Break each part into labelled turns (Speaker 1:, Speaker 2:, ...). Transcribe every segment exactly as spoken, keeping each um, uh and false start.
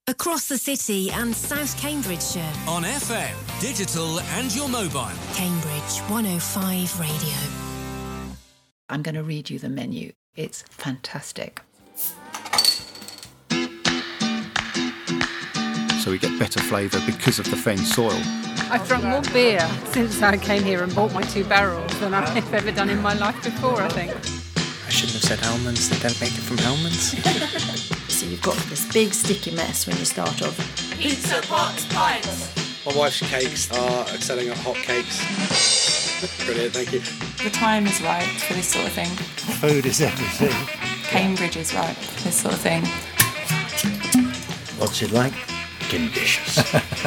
Speaker 1: Across the city and South Cambridgeshire.
Speaker 2: On F M, digital and your mobile.
Speaker 1: Cambridge one oh five Radio.
Speaker 3: I'm going to read you the menu. It's fantastic.
Speaker 4: So we get better flavour because of the fen soil.
Speaker 5: I've drunk more beer since I came here and bought my two barrels than I've ever done in my life before, I think.
Speaker 6: I shouldn't have said almonds. They don't make it from almonds.
Speaker 7: So you've got this big sticky mess when you start off.
Speaker 8: Pizza, pots, pints.
Speaker 9: My wife's cakes are excelling at hot cakes. Brilliant, thank you.
Speaker 10: The time is right for this sort of thing.
Speaker 11: Food is everything.
Speaker 10: Cambridge is right for this sort of thing.
Speaker 11: What's it like? Delicious.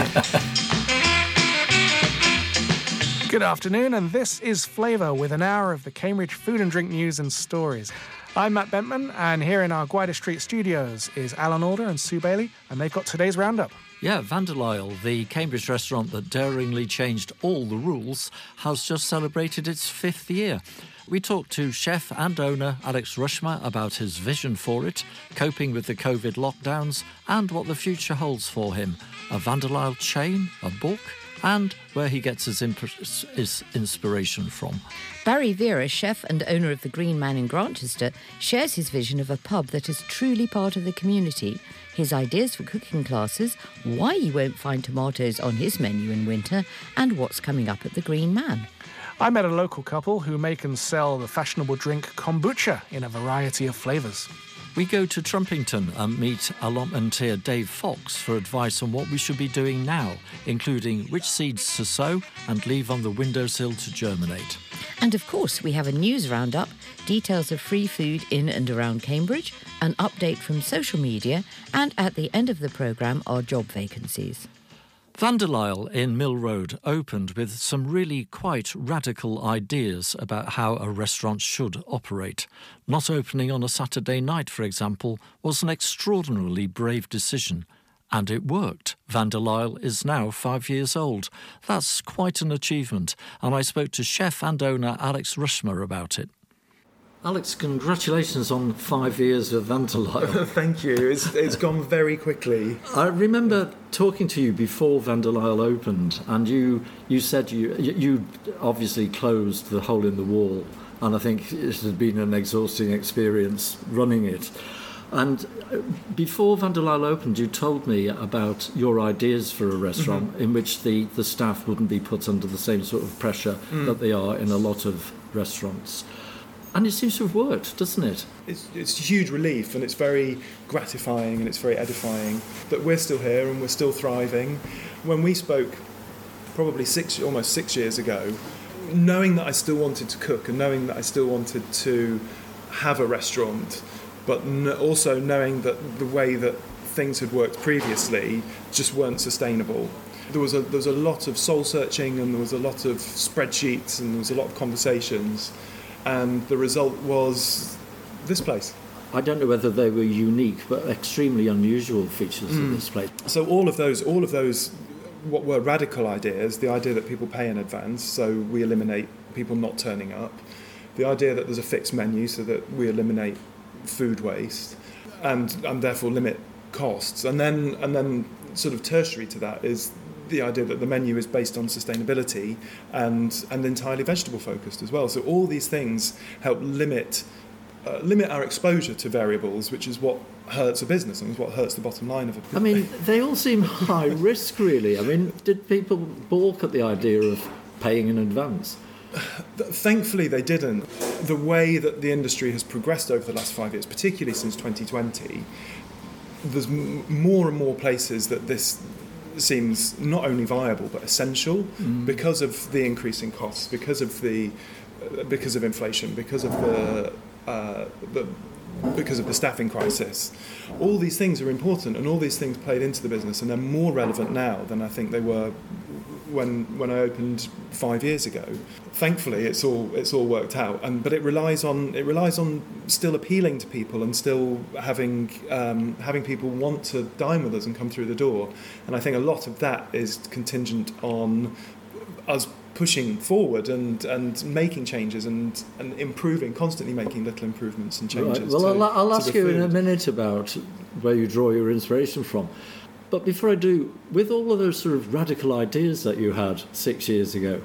Speaker 12: Good afternoon, and this is Flavour with an hour of the Cambridge food and drink news and stories. I'm Matt Bentman, and here in our Gwydir Street studios is Alan Alder and Sue Bailey, and they've got today's roundup.
Speaker 13: Yeah, Van der Lyle, the Cambridge restaurant that daringly changed all the rules, has just celebrated its fifth year. We talked to chef and owner Alex Rushmer about his vision for it, coping with the COVID lockdowns, and what the future holds for him. A Van der Lyle chain, a book, and where he gets his, imp- his inspiration from.
Speaker 14: Barry Vera, chef and owner of the Green Man in Grantchester, shares his vision of a pub that is truly part of the community, his ideas for cooking classes, why you won't find tomatoes on his menu in winter, and what's coming up at the Green Man.
Speaker 12: I met a local couple who make and sell the fashionable drink kombucha in a variety of flavours.
Speaker 13: We go to Trumpington and meet allotmenteer Dave Fox for advice on what we should be doing now, including which seeds to sow and leave on the windowsill to germinate.
Speaker 14: And of course, we have a news roundup, details of free food in and around Cambridge, an update from social media, and at the end of the programme, our job vacancies.
Speaker 13: Van der Lyle in Mill Road opened with some really quite radical ideas about how a restaurant should operate. Not opening on a Saturday night, for example, was an extraordinarily brave decision. And it worked. Van der Lyle is now five years old. That's quite an achievement, and I spoke to chef and owner Alex Rushmer about it. Alex, congratulations on five years of Van der Lyle.
Speaker 15: Thank you. It's, it's gone very quickly.
Speaker 13: I remember talking to you before Van der Lyle opened, and you you said you you obviously closed the hole in the wall, and I think it had been an exhausting experience running it. And before Van der Lyle opened, you told me about your ideas for a restaurant mm-hmm. in which the, the staff wouldn't be put under the same sort of pressure mm. that they are in a lot of restaurants. And it seems to have worked, doesn't it?
Speaker 15: It's, it's a huge relief, and it's very gratifying and it's very edifying that we're still here and we're still thriving. When we spoke probably six, almost six years ago, knowing that I still wanted to cook and knowing that I still wanted to have a restaurant, but also knowing that the way that things had worked previously just weren't sustainable. There was a, there was a lot of soul searching, and there was a lot of spreadsheets, and there was a lot of conversations. And the result was this place.
Speaker 13: I don't know whether they were unique, but extremely unusual features mm. of this place.
Speaker 15: So all of those, all of those, what were radical ideas, the idea that people pay in advance, so we eliminate people not turning up, the idea that there's a fixed menu so that we eliminate food waste, and and therefore limit costs, and then and then sort of tertiary to that is the idea that the menu is based on sustainability and and entirely vegetable focused as well. So all these things help limit uh, limit our exposure to variables, which is what hurts a business and is what hurts the bottom line of a business.
Speaker 13: I mean, they all seem high risk, really. I mean, did people balk at the idea of paying in advance?
Speaker 15: Thankfully, they didn't. The way that the industry has progressed over the last five years, particularly since twenty twenty, there's m- more and more places that this seems not only viable but essential mm. because of the increase in costs, because of the uh, because of inflation, because of the, uh, the because of the staffing crisis. All these things are important, and all these things played into the business, and they're more relevant now than I think they were when when I opened five years ago. Thankfully, it's all it's all worked out, and but it relies on it relies on still appealing to people and still having um, having people want to dine with us and come through the door. And I think a lot of that is contingent on us pushing forward and, and making changes and, and improving, constantly making little improvements and changes.
Speaker 13: Right. Well,
Speaker 15: to,
Speaker 13: I'll, I'll
Speaker 15: to
Speaker 13: ask
Speaker 15: the
Speaker 13: you
Speaker 15: food.
Speaker 13: in a minute about where you draw your inspiration from. But before I do, with all of those sort of radical ideas that you had six years ago,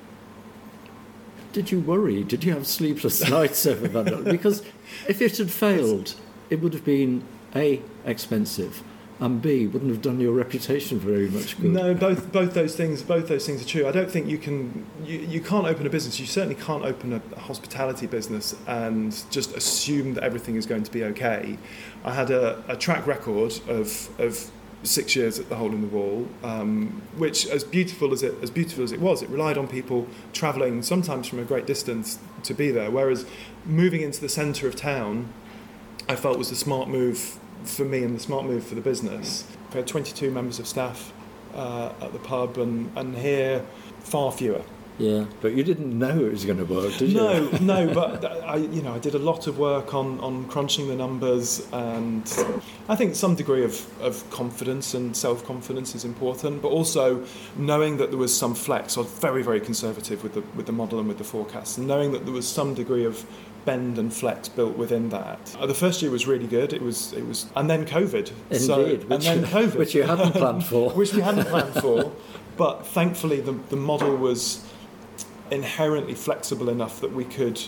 Speaker 13: did you worry? Did you have sleepless nights over that? Because if it had failed, it would have been A, expensive, and B, wouldn't have done your reputation very much good.
Speaker 15: No, both both those things both those things are true. I don't think you can you, you can't open a business. You certainly can't open a, a hospitality business and just assume that everything is going to be okay. I had a, a track record of of six years at the Hole in the Wall, um, which, as beautiful as it as beautiful as it was, it relied on people travelling sometimes from a great distance to be there. Whereas moving into the centre of town, I felt was the smart move for me and the smart move for the business. We had twenty-two members of staff uh, at the pub, and, and here far fewer.
Speaker 13: Yeah, but you didn't know it was going to work, did you?
Speaker 15: No, no, but I, you know, I did a lot of work on, on crunching the numbers, and I think some degree of, of confidence and self-confidence is important, but also knowing that there was some flex. I was very, very conservative with the with the model and with the forecasts, and knowing that there was some degree of bend and flex built within that. Uh, the first year was really good. It was, it was, and then COVID.
Speaker 13: Indeed,
Speaker 15: so,
Speaker 13: which,
Speaker 15: and then COVID,
Speaker 13: which you hadn't planned for.
Speaker 15: which we hadn't planned for, but thankfully the the model was inherently flexible enough that we could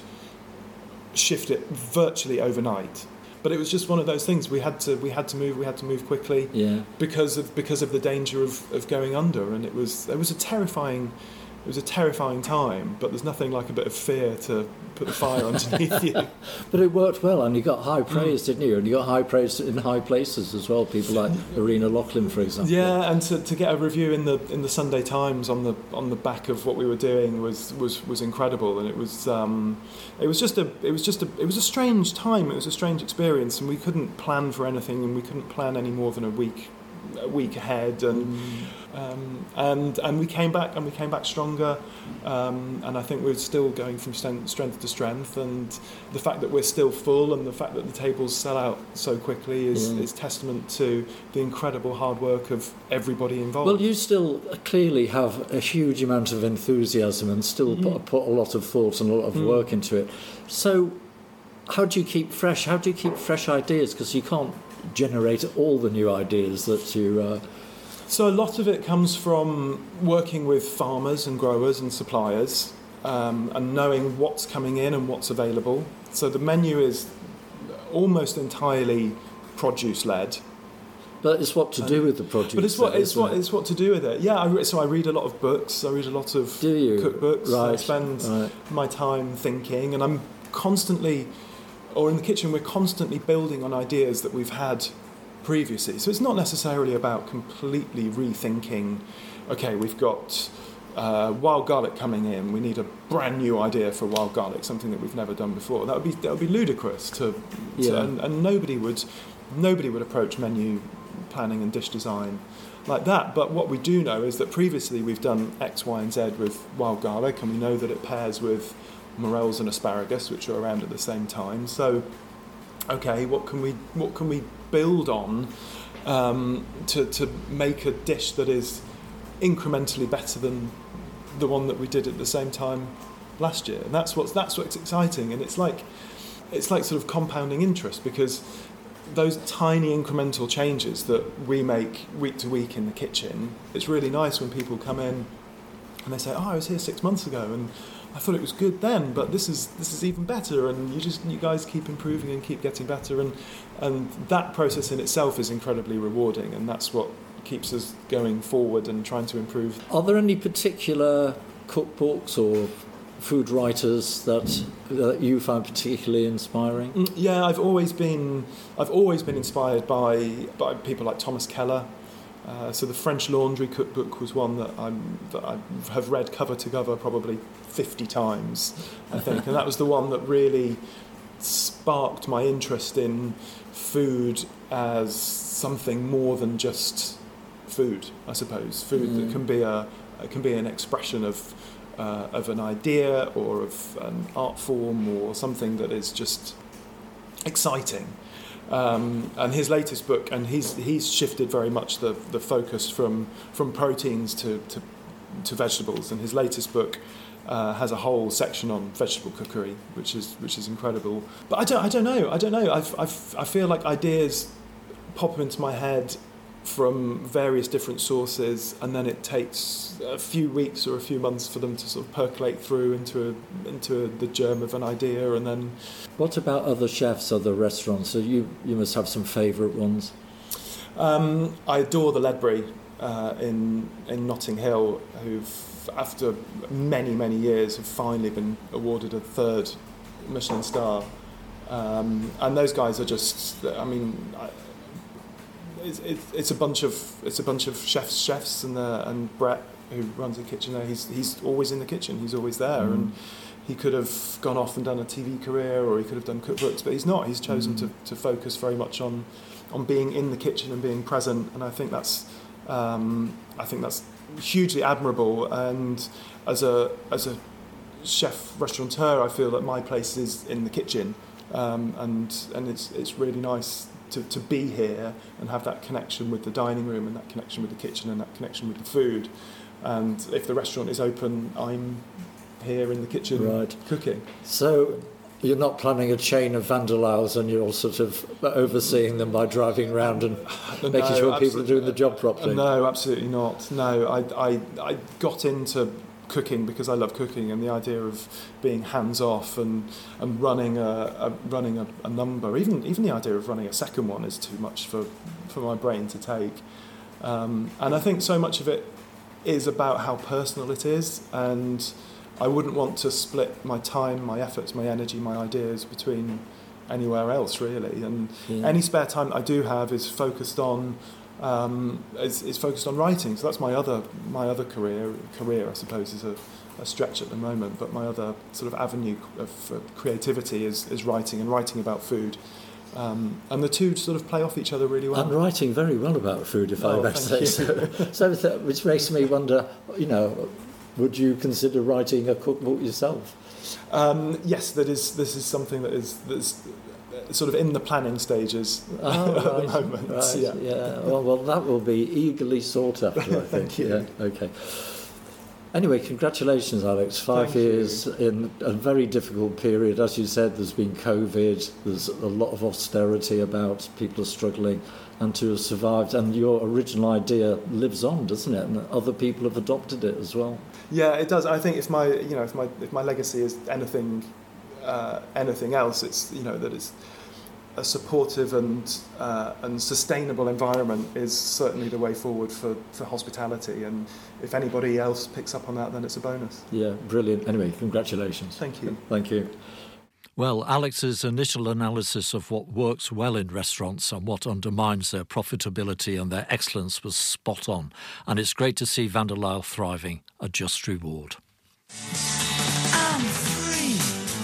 Speaker 15: shift it virtually overnight. But it was just one of those things. We had to we had to move. We had to move quickly.
Speaker 13: Yeah.
Speaker 15: Because of because of the danger of, of going under, and it was it was a terrifying it was a terrifying time. But there's nothing like a bit of fear to put the fire underneath you.
Speaker 13: But it worked well, and you got high praise, mm. didn't you? And you got high praise in high places as well. People like Irina Locklin, for example.
Speaker 15: Yeah, and to, to get a review in the in the Sunday Times on the on the back of what we were doing was was, was incredible, and it was um, it was just a it was just a it was a strange time. It was a strange experience, and we couldn't plan for anything, and we couldn't plan any more than a week a week ahead, and mm. um, and and we came back and we came back stronger, um, and I think we're still going from strength, strength to strength, and the fact that we're still full and the fact that the tables sell out so quickly is, yeah. is testament to the incredible hard work of everybody involved.
Speaker 13: Well, you still clearly have a huge amount of enthusiasm and still mm. put, put a lot of thought and a lot of mm. work into it. So how do you keep fresh? How do you keep fresh ideas? Because you can't generate all the new ideas that you... Uh...
Speaker 15: So a lot of it comes from working with farmers and growers and suppliers, um, and knowing what's coming in and what's available. So the menu is almost entirely produce-led.
Speaker 13: But it's what to do um, with the produce.
Speaker 15: But it's what
Speaker 13: then,
Speaker 15: it's what it? it's what to do with it. Yeah, I re- so I read a lot of books. I read a lot of
Speaker 13: do you?
Speaker 15: cookbooks.
Speaker 13: Right.
Speaker 15: I spend
Speaker 13: right.
Speaker 15: my time thinking, and I'm constantly... or in the kitchen, we're constantly building on ideas that we've had previously. So it's not necessarily about completely rethinking, okay, we've got uh, wild garlic coming in, we need a brand new idea for wild garlic, something that we've never done before. That would be that would be ludicrous to, to
Speaker 13: yeah.
Speaker 15: and, and nobody would nobody would approach menu planning and dish design like that. But what we do know is that previously we've done X, Y, and Z with wild garlic, and we know that it pairs with morels and asparagus, which are around at the same time. So, okay, what can we what can we build on um, to to make a dish that is incrementally better than the one that we did at the same time last year? And that's what's that's what's exciting. And it's like it's like sort of compounding interest, because those tiny incremental changes that we make week to week in the kitchen, it's really nice when people come in and they say, "Oh, I was here six months ago, and I thought it was good then, but this is this is even better." And you just you guys keep improving and keep getting better, and and that process in itself is incredibly rewarding, and that's what keeps us going forward and trying to improve.
Speaker 13: Are there any particular cookbooks or food writers that that you find particularly inspiring?
Speaker 15: Mm, yeah, I've always been I've always been inspired by by people like Thomas Keller. Uh, so the French Laundry cookbook was one that, I'm, that I have read cover to cover probably fifty times, I think. And that was the one that really sparked my interest in food as something more than just food, I suppose. Food mm. that can be a can be an expression of uh, of an idea or of an art form or something that is just exciting. Um, and his latest book, and he's he's shifted very much the, the focus from from proteins to, to to vegetables. And his latest book uh, has a whole section on vegetable cookery, which is which is incredible. But I don't I don't know I don't know I've, I've, I feel like ideas pop into my head from various different sources, and then it takes a few weeks or a few months for them to sort of percolate through into a, into a, the germ of an idea, and then.
Speaker 13: What about other chefs, other restaurants? So you you must have some favourite ones.
Speaker 15: Um, I adore the Ledbury uh, in in Notting Hill, who've after many many years have finally been awarded a third Michelin star, um, and those guys are just. I mean. I, It's, it's a bunch of it's a bunch of chefs, chefs, and uh, and Brett, who runs the kitchen there. He's he's always in the kitchen. He's always there, mm. and he could have gone off and done a T V career, or he could have done cookbooks, but he's not. He's chosen mm. to, to focus very much on on being in the kitchen and being present, and I think that's um, I think that's hugely admirable. And as a as a chef restaurateur, I feel that my place is in the kitchen, um, and and it's it's really nice. To, to be here and have that connection with the dining room and that connection with the kitchen and that connection with the food. And if the restaurant is open, I'm here in the kitchen
Speaker 13: right.
Speaker 15: cooking.
Speaker 13: So you're not planning a chain of Van der Lauws and you're sort of overseeing them by driving around and
Speaker 15: no,
Speaker 13: making sure people are doing the job properly?
Speaker 15: No, absolutely not. No, I, I, I got into cooking because I love cooking, and the idea of being hands off and and running a, a running a, a number, even even the idea of running a second one is too much for for my brain to take. Um, and I think so much of it is about how personal it is, and I wouldn't want to split my time, my efforts, my energy, my ideas between anywhere else really. And yeah. any spare time that I do have is focused on. Um, is, is focused on writing, so that's my other my other career. Career, I suppose, is a, a stretch at the moment. But my other sort of avenue of uh, creativity is, is writing and writing about food, um, and the two sort of play off each other really well.
Speaker 13: And writing very well about food, if
Speaker 15: oh,
Speaker 13: I may say so. so. So, which makes me wonder, you know, would you consider writing a cookbook yourself?
Speaker 15: Um, yes, that is. This is something that is that's. Sort of in the planning stages
Speaker 13: oh, right,
Speaker 15: at the moment.
Speaker 13: Right,
Speaker 15: yeah.
Speaker 13: yeah. Well, well, that will be eagerly sought after, I think.
Speaker 15: Thank you.
Speaker 13: Yeah. Okay. Anyway, congratulations, Alex. Five
Speaker 15: Thank
Speaker 13: years
Speaker 15: you.
Speaker 13: in a very difficult period. As you said, there's been COVID. There's a lot of austerity about. People are struggling, and to have survived. And your original idea lives on, doesn't it? And other people have adopted it as well.
Speaker 15: Yeah, it does. I think if my, you know, if my if my legacy is anything, uh, anything else, it's you know that it's. A supportive and uh, and sustainable environment is certainly the way forward for, for hospitality, and if anybody else picks up on that, then it's a bonus.
Speaker 13: Yeah, brilliant. Anyway, congratulations.
Speaker 15: Thank you.
Speaker 13: Thank you.
Speaker 2: Well, Alex's initial analysis of what works well in restaurants and what undermines their profitability and their excellence was spot on, and it's great to see Van der Lauw thriving. A just reward.
Speaker 8: I'm free.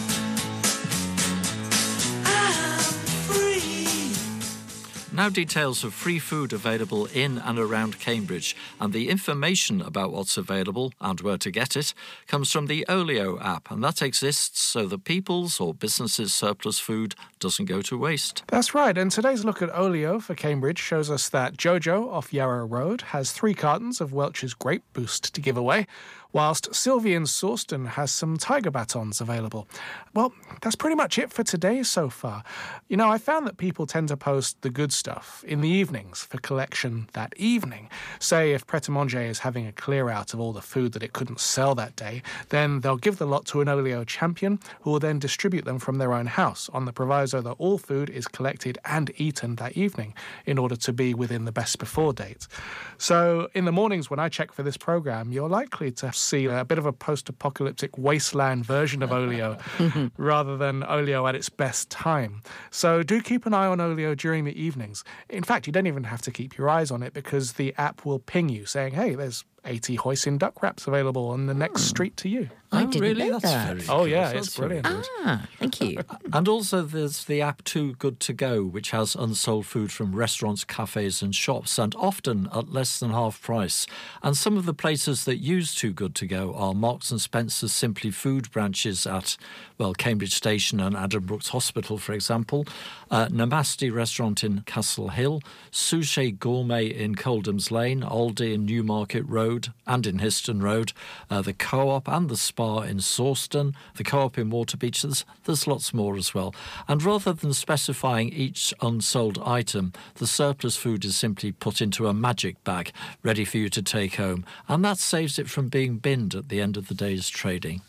Speaker 2: Now details of free food available in and around Cambridge, and the information about what's available and where to get it comes from the Olio app, and that exists so that people's or businesses' surplus food doesn't go to waste.
Speaker 12: That's right, and today's look at Olio for Cambridge shows us that Jojo off Yarrow Road has three cartons of Welch's Grape Boost to give away, whilst Sylvie in Sawston has some tiger batons available. Well, that's pretty much it for today so far. You know, I found that people tend to post the good stuff in the evenings for collection that evening. Say if Pret a Manger is having a clear out of all the food that it couldn't sell that day, then they'll give the lot to an Olio champion who will then distribute them from their own house on the proviso that all food is collected and eaten that evening in order to be within the best before date. So in the mornings when I check for this programme, you're likely to see a bit of a post-apocalyptic wasteland version of Olio rather than Olio at its best time. So do keep an eye on Olio during the evenings. In fact, you don't even have to keep your eyes on it because the app will ping you saying, hey, there's eighty hoisin duck wraps available on the next street to you.
Speaker 14: I
Speaker 2: oh,
Speaker 14: didn't
Speaker 2: really?
Speaker 14: know
Speaker 2: That's
Speaker 14: that.
Speaker 2: very
Speaker 12: Oh,
Speaker 2: good.
Speaker 12: yeah,
Speaker 2: That's
Speaker 12: it's brilliant.
Speaker 14: Ah, thank you.
Speaker 2: And also there's the app Too Good To Go, which has unsold food from restaurants, cafes and shops, and often at less than half price. And some of the places that use Too Good To Go are Marks and Spencer's Simply Food branches at, well, Cambridge Station and Addenbrooke's Hospital, for example, uh, Namaste Restaurant in Castle Hill, Sushi Gourmet in Coldham's Lane, Aldi in Newmarket Road, Road and in Histon Road, uh, the Co-op and the Spa in Sawston, the Co-op in Waterbeach. There's, there's lots more as well. And rather than specifying each unsold item, the surplus food is simply put into a magic bag, ready for you to take home. And that saves it from being binned at the end of the day's trading.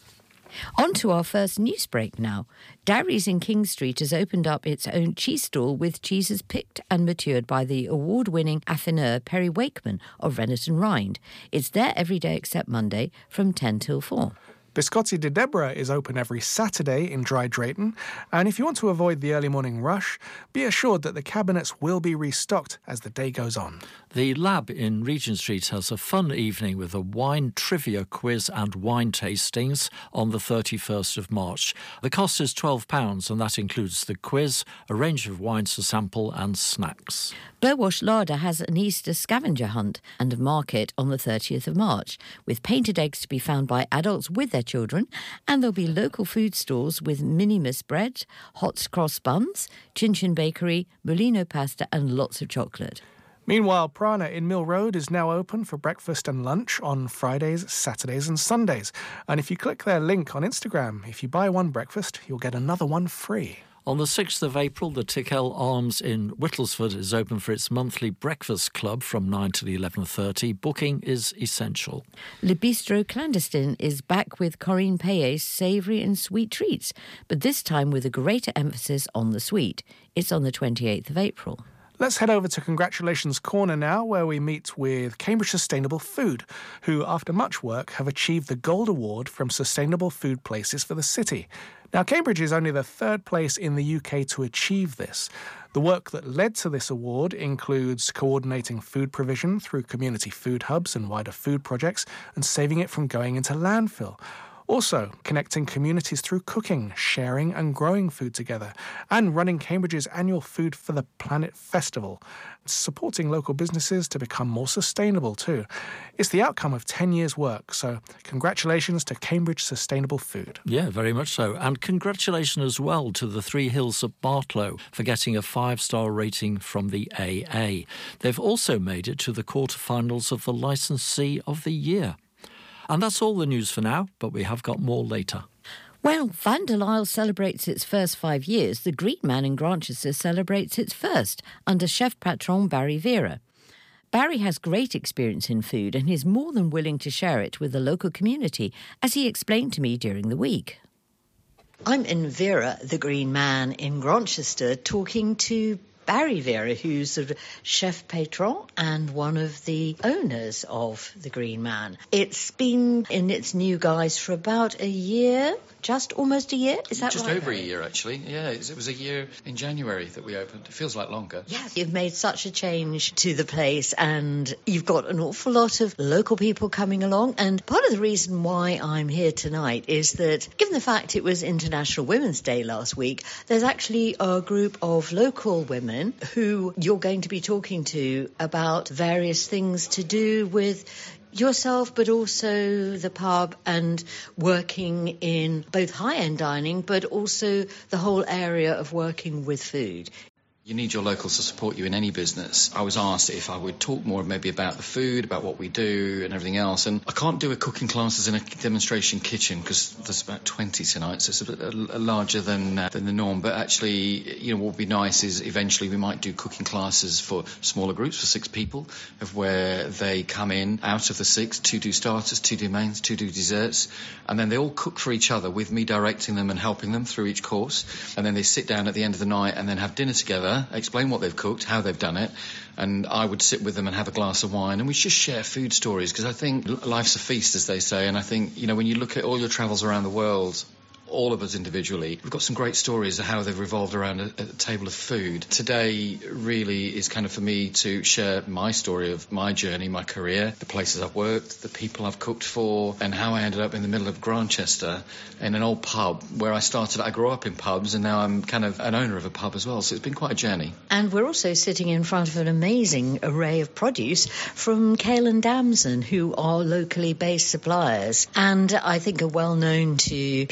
Speaker 14: On to our first news break now. Darry's in King Street has opened up its own cheese stall with cheeses picked and matured by the award-winning affineur Perry Wakeman of Rennet and Rind. It's there every day except Monday from ten till four.
Speaker 12: Biscotti de Deborah is open every Saturday in Dry Drayton, and if you want to avoid the early morning rush, be assured that the cabinets will be restocked as the day goes on.
Speaker 2: The Lab in Regent Street has a fun evening with a wine trivia quiz and wine tastings on the thirty-first of March. The cost is twelve pounds, and that includes the quiz, a range of wines to sample and snacks.
Speaker 14: Burwash Larder has an Easter scavenger hunt and a market on the thirtieth of March, with painted eggs to be found by adults with their children, and there'll be local food stalls with minimus bread, hot cross buns, Chin Chin Bakery, Mulino pasta and lots of chocolate.
Speaker 12: Meanwhile, Prana in Mill Road is now open for breakfast and lunch on Fridays, Saturdays and Sundays. And if you click their link on Instagram, if you buy one breakfast, you'll get another one free.
Speaker 2: On the sixth of April, the Tickell Arms in Whittlesford is open for its monthly breakfast club from nine till eleven thirty. Booking is essential.
Speaker 14: Le Bistro Clandestine is back with Corinne Payet's savoury and sweet treats, but this time with a greater emphasis on the sweet. It's on the twenty-eighth of April.
Speaker 12: Let's head over to Congratulations Corner now, where we meet with Cambridge Sustainable Food, who, after much work, have achieved the Gold Award from Sustainable Food Places for the city. Now, Cambridge is only the third place in the U K to achieve this. The work that led to this award includes coordinating food provision through community food hubs and wider food projects and saving it from going into landfill. Also, connecting communities through cooking, sharing and growing food together, and running Cambridge's annual Food for the Planet Festival, supporting local businesses to become more sustainable too. It's the outcome of ten years' work, so congratulations to Cambridge Sustainable Food.
Speaker 2: Yeah, very much so. And congratulations as well to the Three Hills of Bartlow for getting a five-star rating from the A A. They've also made it to the quarterfinals of the Licensee of the Year. And that's all the news for now, but we have got more later.
Speaker 14: Well, Van der Lyle celebrates its first five years. The Green Man in Grantchester celebrates its first, under chef patron Barry Vera. Barry has great experience in food and is more than willing to share it with the local community, as he explained to me during the week.
Speaker 16: I'm in Vera, the Green Man in Grantchester, talking to Barry Vera, who's sort of chef patron and one of the owners of the Green Man. It's been in its new guise for about a year, just almost a year, is that
Speaker 17: just
Speaker 16: right?
Speaker 17: Just over a year, actually. Yeah, it was a year in January that we opened. It feels like longer.
Speaker 16: Yes, you've made such a change to the place and you've got an awful lot of local people coming along. And part of the reason why I'm here tonight is that, given the fact it was International Women's Day last week, there's actually a group of local women who you're going to be talking to about various things to do with yourself, but also the pub and working in both high-end dining, but also the whole area of working with food.
Speaker 17: You need your locals to support you in any business. I was asked if I would talk more maybe about the food, about what we do and everything else. And I can't do a cooking classes in a demonstration kitchen because there's about twenty tonight, so it's a bit a, a larger than uh, than the norm. But actually, you know, what would be nice is eventually we might do cooking classes for smaller groups, for six people, of where they come in out of the six, two do starters, two do mains, two do desserts, and then they all cook for each other with me directing them and helping them through each course. And then they sit down at the end of the night and then have dinner together, explain what they've cooked, how they've done it, and I would sit with them and have a glass of wine, and we just share food stories, because I think life's a feast, as they say, and I think, you know, when you look at all your travels around the world, all of us individually, we've got some great stories of how they've revolved around a, a table of food. Today really is kind of for me to share my story of my journey, my career, the places I've worked, the people I've cooked for, and how I ended up in the middle of Grantchester in an old pub where I started. I grew up in pubs and now I'm kind of an owner of a pub as well, so it's been quite a journey.
Speaker 16: And we're also sitting in front of an amazing array of produce from Kale and Damson, who are locally based suppliers and I think are well known to people who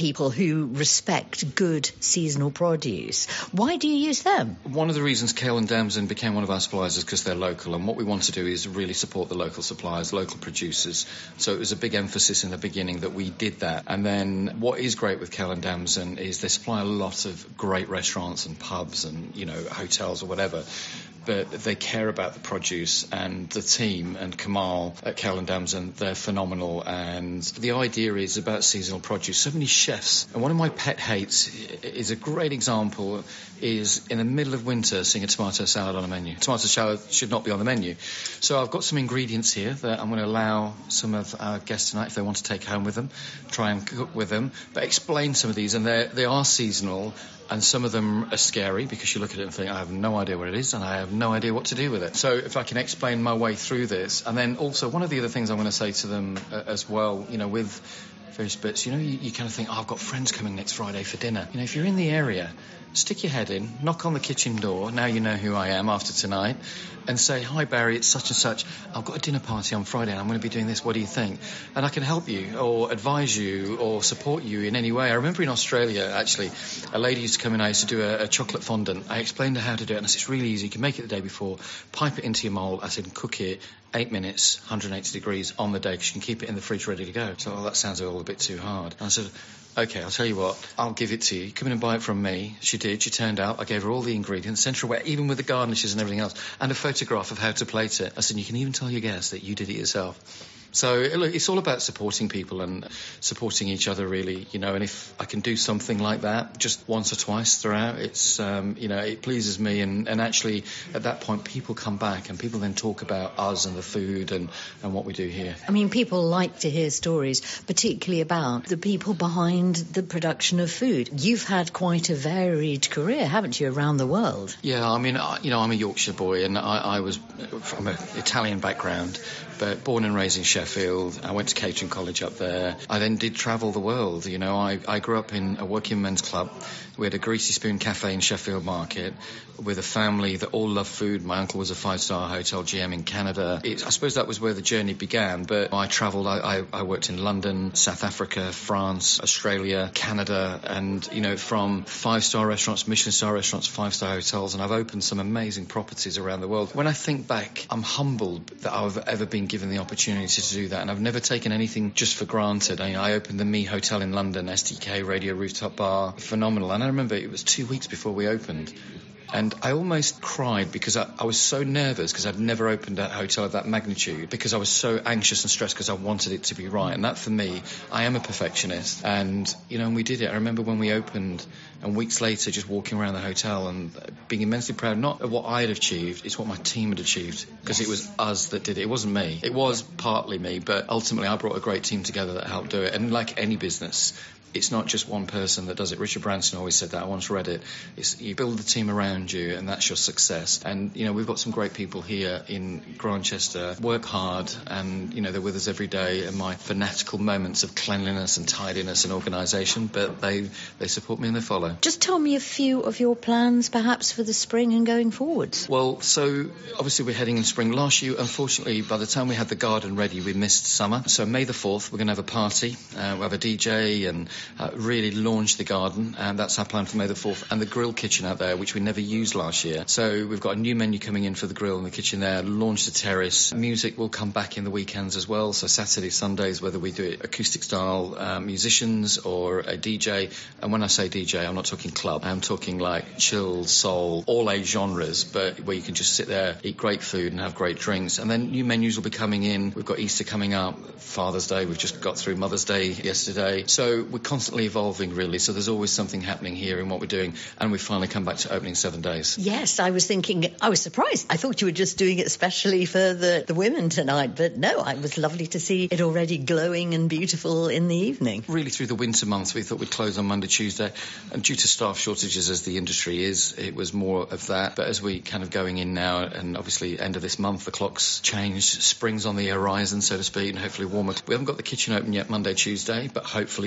Speaker 16: to respect good seasonal produce. Why do you use them?
Speaker 17: One of the reasons Kale and Damson became one of our suppliers is because they're local, and what we want to do is really support the local suppliers, local producers. So it was a big emphasis in the beginning that we did that. And then what is great with Kale and Damson is they supply a lot of great restaurants and pubs and, you know, hotels or whatever. But they care about the produce, and the team and Kamal at Kale and Damson, they're phenomenal. And the idea is about seasonal produce. So many chefs, and one of my pet hates is a great example, is in the middle of winter seeing a tomato salad on a menu. Tomato salad should not be on the menu. So I've got some ingredients here that I'm going to allow some of our guests tonight, if they want to take home with them, try and cook with them, but explain some of these, and they are seasonal. And some of them are scary because you look at it and think, I have no idea what it is and I have no idea what to do with it. So if I can explain my way through this. And then also one of the other things I'm going to say to them uh, as well, you know, with various bits, you know, you, you kind of think, oh, I've got friends coming next Friday for dinner. You know, if you're in the area, stick your head in, knock on the kitchen door, now you know who I am after tonight, and say, hi Barry, it's such and such, I've got a dinner party on Friday and I'm going to be doing this, what do you think? And I can help you or advise you or support you in any way. I remember in Australia, actually, a lady used to come in, I used to do a, a chocolate fondant. I explained to her how to do it, and I said, it's really easy, you can make it the day before, pipe it into your mould, I said, cook it, eight minutes, one hundred eighty degrees on the day, because you can keep it in the fridge ready to go. So, oh, that sounds all a bit too hard. And I said, OK, I'll tell you what, I'll give it to you. Come in and buy it from me. She did. She turned out. I gave her all the ingredients, sent her away, even with the garnishes and everything else, and a photograph of how to plate it. I said, you can even tell your guests that you did it yourself. So, look, it's all about supporting people and supporting each other, really, you know, and if I can do something like that just once or twice throughout, it's, um, you know, it pleases me. And, and actually, at that point, people come back and people then talk about us and the food and, and what we do here.
Speaker 16: I mean, people like to hear stories, particularly about the people behind the production of food. You've had quite a varied career, haven't you, around the world?
Speaker 17: Yeah, I mean, I, you know, I'm a Yorkshire boy, and I, I was from an Italian background, but born and raised in Sheffield. I went to catering college up there. I then did travel the world. You know, I, I grew up in a working men's club. We had a Greasy Spoon cafe in Sheffield Market with a family that all loved food. My uncle was a five-star hotel G M in Canada. It, I suppose that was where the journey began, but I travelled. I, I, I worked in London, South Africa, France, Australia, Canada, and, you know, from five-star restaurants, Michelin-star restaurants, five-star hotels, and I've opened some amazing properties around the world. When I think back, I'm humbled that I've ever been given the opportunity to do that, and I've never taken anything just for granted. I, I opened the Me Hotel in London, S D K Radio Rooftop Bar, phenomenal. And I remember it was two weeks before we opened, and I almost cried because I, I was so nervous because I'd never opened a hotel of that magnitude, because I was so anxious and stressed because I wanted it to be right. And that, for me, I am a perfectionist, and, you know, and we did it. I remember when we opened, and weeks later just walking around the hotel and being immensely proud, not of what I had achieved, it's what my team had achieved, because yes. It was us that did it. It wasn't me. It was partly me, but ultimately I brought a great team together that helped do it. And like any business, it's not just one person that does it. Richard Branson always said that. I once read it. It's, you build the team around you, and that's your success. And, you know, we've got some great people here in Grantchester, work hard, and, you know, they're with us every day in my fanatical moments of cleanliness and tidiness and organisation, but they, they support me and they follow.
Speaker 16: Just tell me a few of your plans, perhaps, for the spring and going forwards.
Speaker 17: Well, so, obviously we're heading in spring. Last year, unfortunately, by the time we had the garden ready, we missed summer. So May the fourth, we're going to have a party. Uh, we'll have a D J and Uh, really launch the garden, and that's our plan for May the fourth, and the grill kitchen out there, which we never used last year. So we've got a new menu coming in for the grill and the kitchen there, launch the terrace. Music will come back in the weekends as well, so Saturday, Sundays, whether we do it acoustic style uh, musicians or a D J. And when I say D J, I'm not talking club, I'm talking like chill, soul, all age genres, but where you can just sit there, eat great food and have great drinks. And then new menus will be coming in. We've got Easter coming up, Father's Day, we've just got through Mother's Day yesterday. So we're constantly evolving, really, so there's always something happening here in what we're doing, and we finally come back to opening seven days.
Speaker 16: Yes, I was thinking, I was surprised. I thought you were just doing it especially for the, the women tonight, but no, it was lovely to see it already glowing and beautiful in the evening.
Speaker 17: Really, through the winter months, we thought we'd close on Monday, Tuesday, and due to staff shortages, as the industry is, it was more of that. But as we kind of going in now, and obviously end of this month, the clock's changed, spring's on the horizon, so to speak, and hopefully warmer. We haven't got the kitchen open yet Monday, Tuesday, but hopefully probably by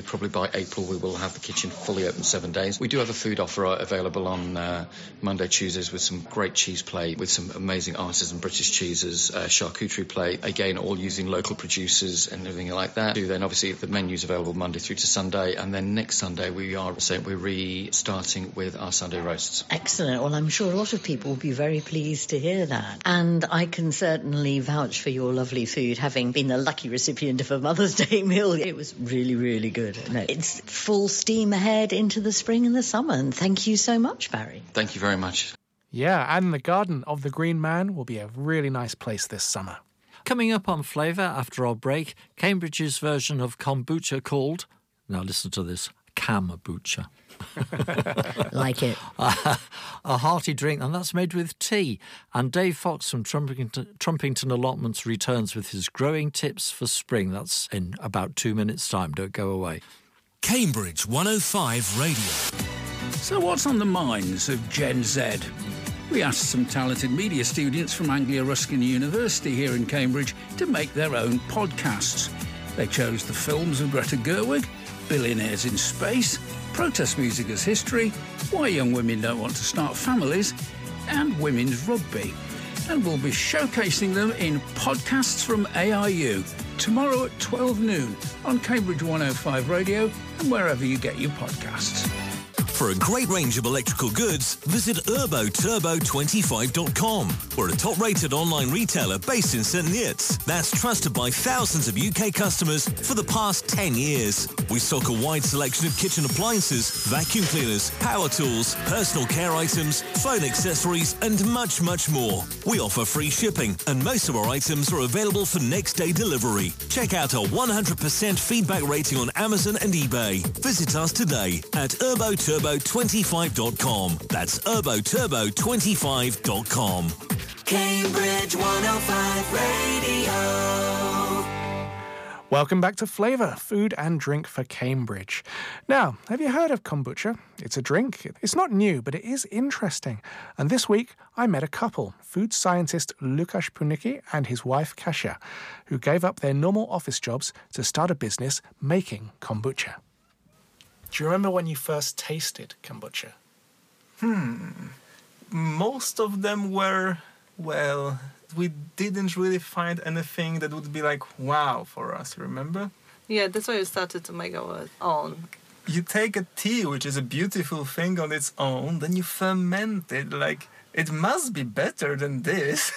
Speaker 17: by April we will have the kitchen fully open seven days. We do have a food offer available on uh, Monday, Tuesdays with some great cheese plate, with some amazing artisan British cheeses, uh, charcuterie plate, again all using local producers and everything like that. Then obviously the menu's available Monday through to Sunday, and then next Sunday we are saying we're restarting with our Sunday roasts.
Speaker 16: Excellent. Well, I'm sure a lot of people will be very pleased to hear that. And I can certainly vouch for your lovely food, having been the lucky recipient of a Mother's Day meal. It was really, really good. No, it's full steam ahead into the spring and the summer. And thank you so much, Barry.
Speaker 17: Thank you very much.
Speaker 12: Yeah, and the garden of the Green Man will be a really nice place this summer.
Speaker 2: Coming up on Flavour after our break, Cambridge's version of kombucha called, now listen to this, Cambucha.
Speaker 14: Like it.
Speaker 2: Uh, a hearty drink, and that's made with tea. And Dave Fox from Trumpington, Trumpington Allotments returns with his growing tips for spring. That's in about two minutes' time. Don't go away.
Speaker 18: Cambridge one oh five Radio.
Speaker 19: So what's on the minds of Gen Z? We asked some talented media students from Anglia Ruskin University here in Cambridge to make their own podcasts. They chose the films of Greta Gerwig, Billionaires in Space, protest music as history, why young women don't want to start families, and women's rugby. And we'll be showcasing them in podcasts from A I U tomorrow at twelve noon on Cambridge one oh five Radio and wherever you get your podcasts.
Speaker 18: For a great range of electrical goods, visit urbo turbo twenty-five dot com. We're a top-rated online retailer based in St Neots that's trusted by thousands of U K customers for the past ten years. We stock a wide selection of kitchen appliances, vacuum cleaners, power tools, personal care items, phone accessories, and much, much more. We offer free shipping, and most of our items are available for next-day delivery. Check out our one hundred percent feedback rating on Amazon and eBay. Visit us today at urbo turbo twenty-five dot com. That's urbo turbo twenty-five dot com.
Speaker 8: Cambridge one oh five Radio.
Speaker 12: Welcome back to Flavour, food and drink for Cambridge. Now, have you heard of kombucha? It's a drink. It's not new, but it is interesting. And this week, I met a couple, food scientist Lukasz Punicki and his wife Kasia, who gave up their normal office jobs to start a business making kombucha. Do you remember when you first tasted kombucha?
Speaker 20: Hmm. Most of them were, well, we didn't really find anything that would be like, wow, for us, remember?
Speaker 21: Yeah, that's why we started to make our own.
Speaker 20: You take a tea, which is a beautiful thing on its own, then you ferment it, like, it must be better than this.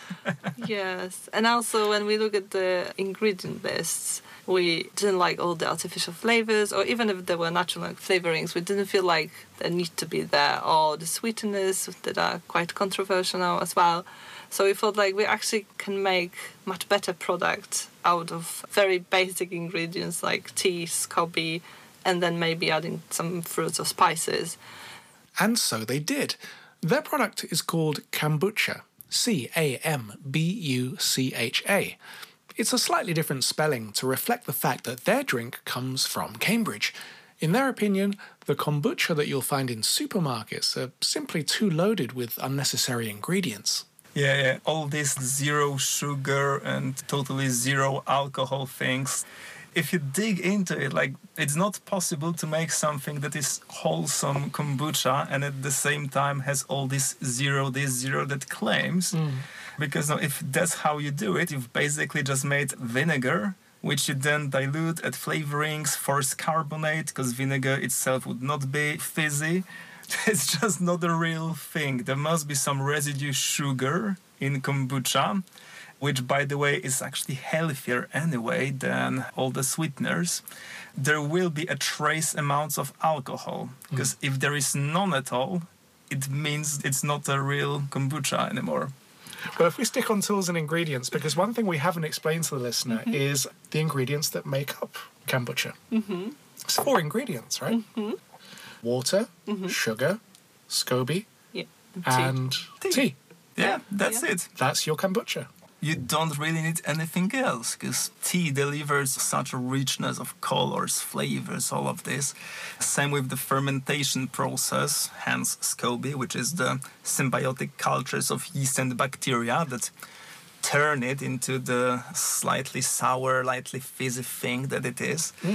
Speaker 21: Yes, and also when we look at the ingredient lists, we didn't like all the artificial flavors, or even if there were natural flavorings, we didn't feel like they need to be there, or the sweeteners that are quite controversial now as well. So we felt like we actually can make much better product out of very basic ingredients like tea, SCOBY, and then maybe adding some fruits or spices.
Speaker 12: And so they did. Their product is called kombucha, C A M B U C H A. It's a slightly different spelling to reflect the fact that their drink comes from Cambridge. In their opinion, the kombucha that you'll find in supermarkets are simply too loaded with unnecessary ingredients.
Speaker 20: Yeah, yeah, all these zero sugar and totally zero alcohol things. If you dig into it, like, it's not possible to make something that is wholesome kombucha and at the same time has all this zero, this zero that claims. Mm. Because no, if that's how you do it, you've basically just made vinegar, which you then dilute, add flavorings, force carbonate, because vinegar itself would not be fizzy. It's just not a real thing. There must be some residue sugar in kombucha, which, by the way, is actually healthier anyway than all the sweeteners. There will be a trace amounts of alcohol, because mm. if there is none at all, it means it's not a real kombucha anymore.
Speaker 12: Well, if we stick on tools and ingredients, because one thing we haven't explained to the listener mm-hmm. is the ingredients that make up kombucha. Mm-hmm. It's four ingredients, right? Mm-hmm. Water, mm-hmm. sugar, SCOBY,
Speaker 21: yeah.
Speaker 12: and tea. tea.
Speaker 20: Yeah, that's
Speaker 21: yeah.
Speaker 20: it.
Speaker 12: That's your kombucha.
Speaker 20: You don't really need anything else, because tea delivers such a richness of colors, flavors, all of this. Same with the fermentation process, hence SCOBY, which is the symbiotic cultures of yeast and bacteria that turn it into the slightly sour, lightly fizzy thing that it is. Mm.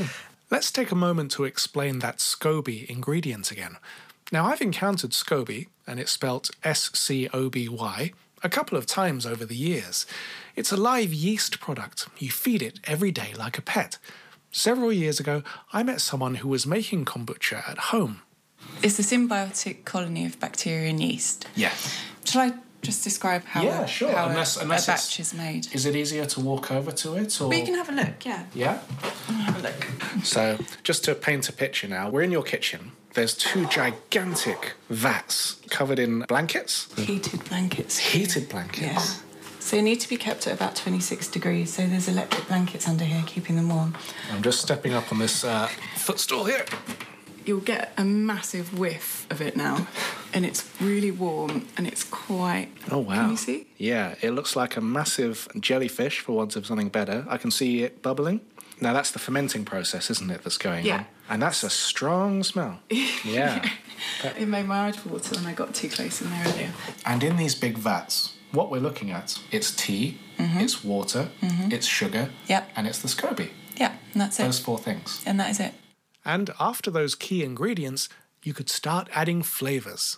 Speaker 12: Let's take a moment to explain that SCOBY ingredient again. Now, I've encountered SCOBY, and it's spelt S C O B Y, a couple of times over the years. It's a live yeast product. You feed it every day like a pet. Several years ago, I met someone who was making kombucha at home.
Speaker 10: It's a symbiotic colony of bacteria and yeast.
Speaker 12: Yeah.
Speaker 10: Shall I just describe how,
Speaker 12: yeah,
Speaker 10: a,
Speaker 12: sure.
Speaker 10: how
Speaker 12: unless,
Speaker 10: a,
Speaker 12: unless
Speaker 10: a batch is made?
Speaker 12: Is it easier to walk over to it? Or?
Speaker 10: Well, you can have a look, yeah.
Speaker 12: Yeah?
Speaker 10: Have a look.
Speaker 12: So, just to paint a picture now, we're in your kitchen. There's two gigantic vats covered in blankets.
Speaker 10: Heated blankets.
Speaker 12: Heated blankets.
Speaker 10: Yeah. So they need to be kept at about twenty-six degrees, so there's electric blankets under here keeping them warm.
Speaker 12: I'm just stepping up on this uh, footstool here.
Speaker 10: You'll get a massive whiff of it now, and it's really warm, and it's quite...
Speaker 12: Oh, wow.
Speaker 10: Can you see?
Speaker 12: Yeah, it looks like a massive jellyfish, for want of something better. I can see it bubbling. Now, that's the fermenting process, isn't it, that's going
Speaker 10: yeah.
Speaker 12: on? And that's a strong smell. Yeah.
Speaker 10: It made my eyes water when I got too close in there earlier.
Speaker 12: And in these big vats, what we're looking at, it's tea,
Speaker 10: mm-hmm.
Speaker 12: it's water,
Speaker 10: mm-hmm.
Speaker 12: it's sugar,
Speaker 10: yep.
Speaker 12: and it's the SCOBY.
Speaker 10: Yeah, and that's it.
Speaker 12: Those four things.
Speaker 10: And that is it.
Speaker 12: And after those key ingredients, you could start adding flavours.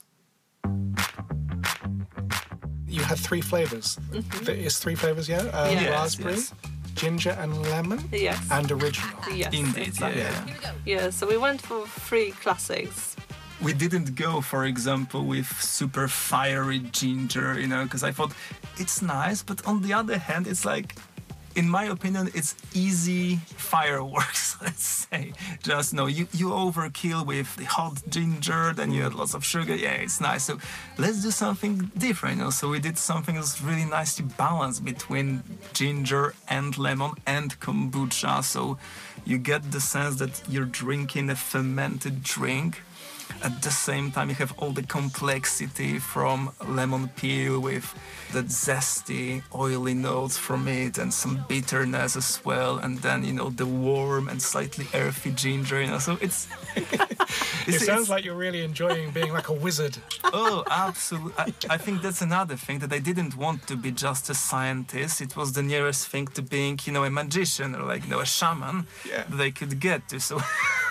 Speaker 12: You had three flavours.
Speaker 21: Mm-hmm.
Speaker 12: There is three flavours, yeah? Uh,
Speaker 21: yes,
Speaker 12: raspberry,
Speaker 21: yes.
Speaker 12: ginger and lemon?
Speaker 21: Yes.
Speaker 12: And original.
Speaker 21: Yes,
Speaker 20: Indeed,
Speaker 21: exactly.
Speaker 20: yeah.
Speaker 21: Yeah, so we went for three classics.
Speaker 20: We didn't go, for example, with super fiery ginger, you know, because I thought it's nice, but on the other hand, it's like, in my opinion, it's easy fireworks, let's say. Just, you know, you, you overkill with the hot ginger, then you add lots of sugar, yeah, it's nice. So let's do something different, you know. So we did something that's really nicely balanced between ginger and lemon and kombucha. So you get the sense that you're drinking a fermented drink. At the same time, you have all the complexity from lemon peel with the zesty, oily notes from it and some bitterness as well. And then, you know, the warm and slightly earthy ginger, you know. So it's...
Speaker 12: it sounds like you're really enjoying being like a wizard.
Speaker 20: Oh, absolutely. I, I think that's another thing, that I didn't want to be just a scientist. It was the nearest thing to being, you know, a magician or like, you know, a shaman
Speaker 12: yeah.
Speaker 20: that I could get to. So...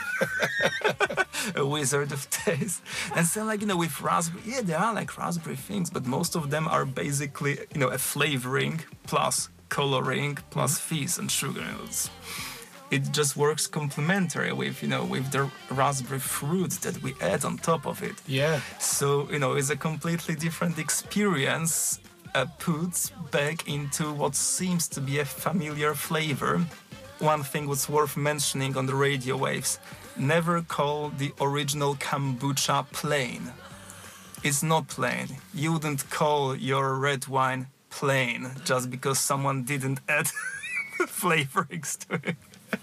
Speaker 20: a wizard of taste. And so, like, you know, with raspberry, yeah, there are like raspberry things, but most of them are basically, you know, a flavoring plus coloring plus mm-hmm. fizz and sugar. It's, it just works complementary with, you know, with the raspberry fruit that we add on top of it.
Speaker 12: Yeah.
Speaker 20: So, you know, it's a completely different experience uh, put back into what seems to be a familiar flavor. One thing was worth mentioning on the radio waves: never call the original kombucha plain. It's not plain. You wouldn't call your red wine plain just because someone didn't add flavorings to it.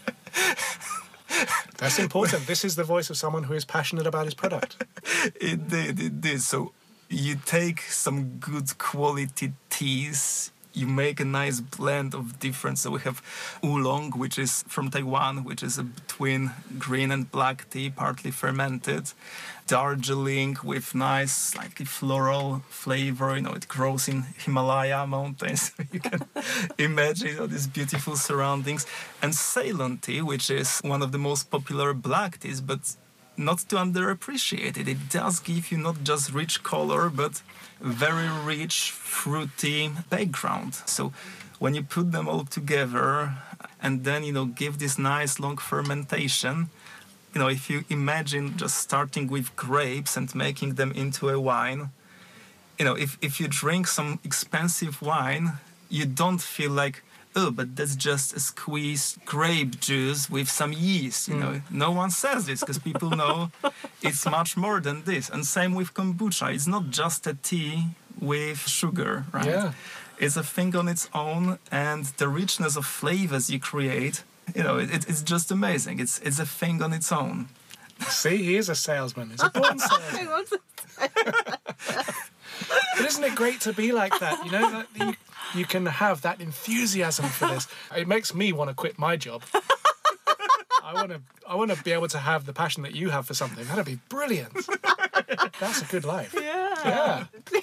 Speaker 12: That's important. This is the voice of someone who is passionate about his product.
Speaker 20: It did, it did. So you take some good quality teas, you make a nice blend of different. So we have oolong, which is from Taiwan, which is a between green and black tea, partly fermented. Darjeeling with nice, slightly floral flavor. You know, it grows in Himalaya mountains. You can imagine, you know, these beautiful surroundings. And Ceylon tea, which is one of the most popular black teas, but not to underappreciate it. It does give you not just rich color, but very rich, fruity background. So when you put them all together and then, you know, give this nice long fermentation, you know, if you imagine just starting with grapes and making them into a wine, you know, if, if you drink some expensive wine, you don't feel like, oh, but that's just a squeezed grape juice with some yeast, you mm. know. No one says this because people know it's much more than this. And same with kombucha. It's not just a tea with sugar, right?
Speaker 12: Yeah.
Speaker 20: It's a thing on its own, and the richness of flavors you create, you know, it, it's just amazing. It's it's a thing on its own.
Speaker 12: See, he is a salesman. He's a born salesman. But isn't it great to be like that? You know, that you, you can have that enthusiasm for this. It makes me want to quit my job. I want to I want to be able to have the passion that you have for something. That'd be brilliant. That's a good life.
Speaker 21: Yeah.
Speaker 12: Yeah.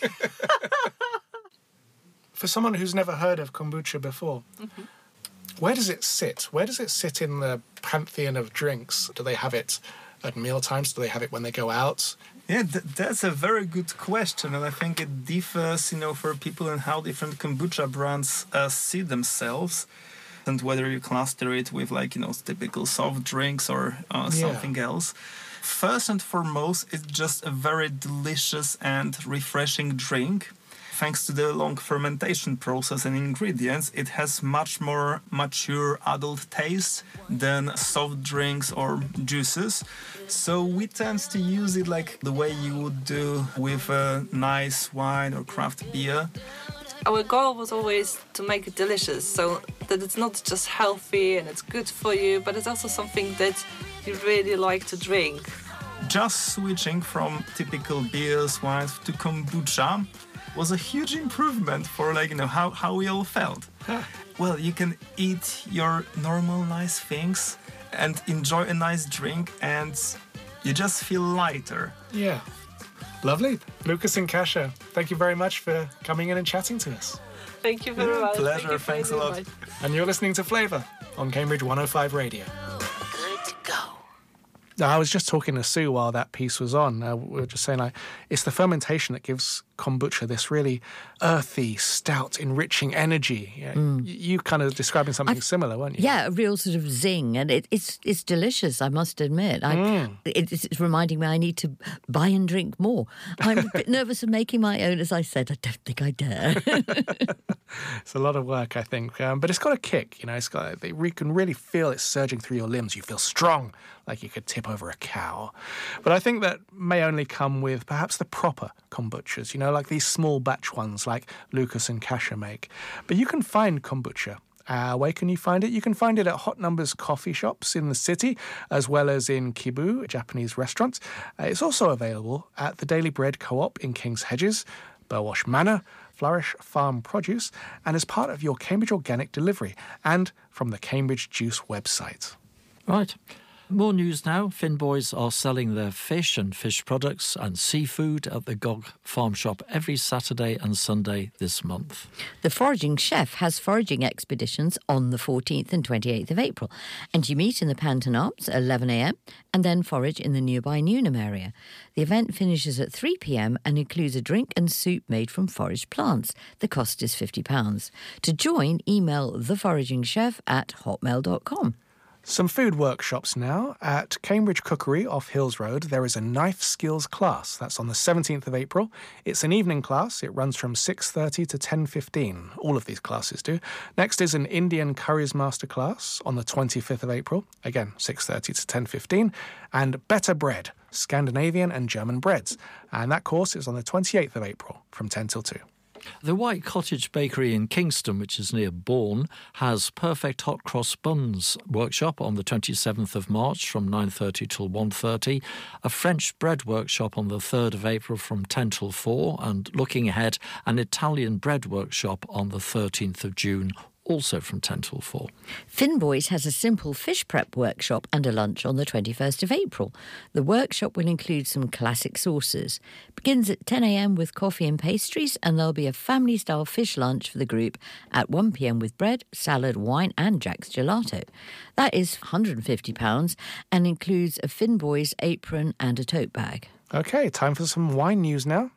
Speaker 12: For someone who's never heard of kombucha before, mm-hmm. where does it sit? Where does it sit in the pantheon of drinks? Do they have it at meal times? Do they have it when they go out?
Speaker 20: Yeah, th- that's a very good question, and I think it differs, you know, for people and how different kombucha brands uh, see themselves, and whether you cluster it with, like, you know, typical soft drinks or uh,
Speaker 12: Yeah.
Speaker 20: something else. First and foremost, it's just a very delicious and refreshing drink. Thanks to the long fermentation process and ingredients, it has much more mature adult taste than soft drinks or juices. So we tend to use it like the way you would do with a nice wine or craft beer.
Speaker 21: Our goal was always to make it delicious, so that it's not just healthy and it's good for you, but it's also something that you really like to drink.
Speaker 20: Just switching from typical beers, wines to kombucha was a huge improvement for, like, you know, how, how we all felt. Well, you can eat your normal nice things and enjoy a nice drink, and you just feel lighter.
Speaker 12: Yeah. Lovely. Lucas and Kasia, thank you very much for coming in and chatting to us.
Speaker 21: Thank you very much.
Speaker 20: Pleasure,
Speaker 21: Thank you
Speaker 20: thanks a
Speaker 21: very
Speaker 20: lot.
Speaker 21: much.
Speaker 12: And you're listening to Flavour on Cambridge one oh five Radio. Now, I was just talking to Sue while that piece was on. Uh, we were just saying, like, it's the fermentation that gives kombucha this really earthy, stout, enriching energy. Yeah,
Speaker 14: Mm.
Speaker 12: y- You kind of describing something
Speaker 14: I've-
Speaker 12: similar, weren't you?
Speaker 14: Yeah, a real sort of zing, and it, it's it's delicious, I must admit. I,
Speaker 12: Mm.
Speaker 14: it, it's reminding me I need to buy and drink more. I'm a bit nervous of making my own, as I said. I don't think I dare.
Speaker 12: It's a lot of work, I think. Um, but it's got a kick, you know. It's got, you can really feel it surging through your limbs. You feel strong, like you could tip over a cow. But I think that may only come with perhaps the proper kombuchas, you know, like these small batch ones like Lucas and Kasia make. But you can find kombucha. Uh, where can you find it? You can find it at Hot Numbers coffee shops in the city, as well as in Kibu, a Japanese restaurant. Uh, it's also available at the Daily Bread Co-op in King's Hedges, Burwash Manor, Flourish Farm Produce, and as part of your Cambridge Organic delivery, and from the Cambridge Juice website.
Speaker 2: Right. More news now. Finn Boys are selling their fish and fish products and seafood at the Gog Farm Shop every Saturday and Sunday this month.
Speaker 14: The Foraging Chef has foraging expeditions on the fourteenth and twenty-eighth of April, and you meet in the Panton Arms at eleven a.m. and then forage in the nearby Newnham area. The event finishes at three p.m. and includes a drink and soup made from foraged plants. The cost is fifty pounds. To join, email theforagingchef at hotmail dot com.
Speaker 12: Some food workshops now. At Cambridge Cookery off Hills Road, there is a knife skills class. That's on the seventeenth of April. It's an evening class. It runs from six thirty to ten fifteen. All of these classes do. Next is an Indian curries masterclass on the twenty-fifth of April. Again, six thirty to ten fifteen. And Better Bread, Scandinavian and German breads. And that course is on the twenty-eighth of April from ten till two.
Speaker 2: The White Cottage Bakery in Kingston, which is near Bourne, has Perfect Hot Cross Buns workshop on the twenty-seventh of March from nine thirty till one thirty, a French bread workshop on the third of April from ten till four, and looking ahead, an Italian bread workshop on the thirteenth of June, also from ten till four.
Speaker 14: Finn Boys has a simple fish prep workshop and a lunch on the twenty-first of April. The workshop will include some classic sauces. Begins at ten a.m. with coffee and pastries, and there'll be a family-style fish lunch for the group at one p.m. with bread, salad, wine and Jack's Gelato. That is one hundred fifty pounds and includes a Finn Boys apron and a tote bag.
Speaker 12: OK, time for some wine news now.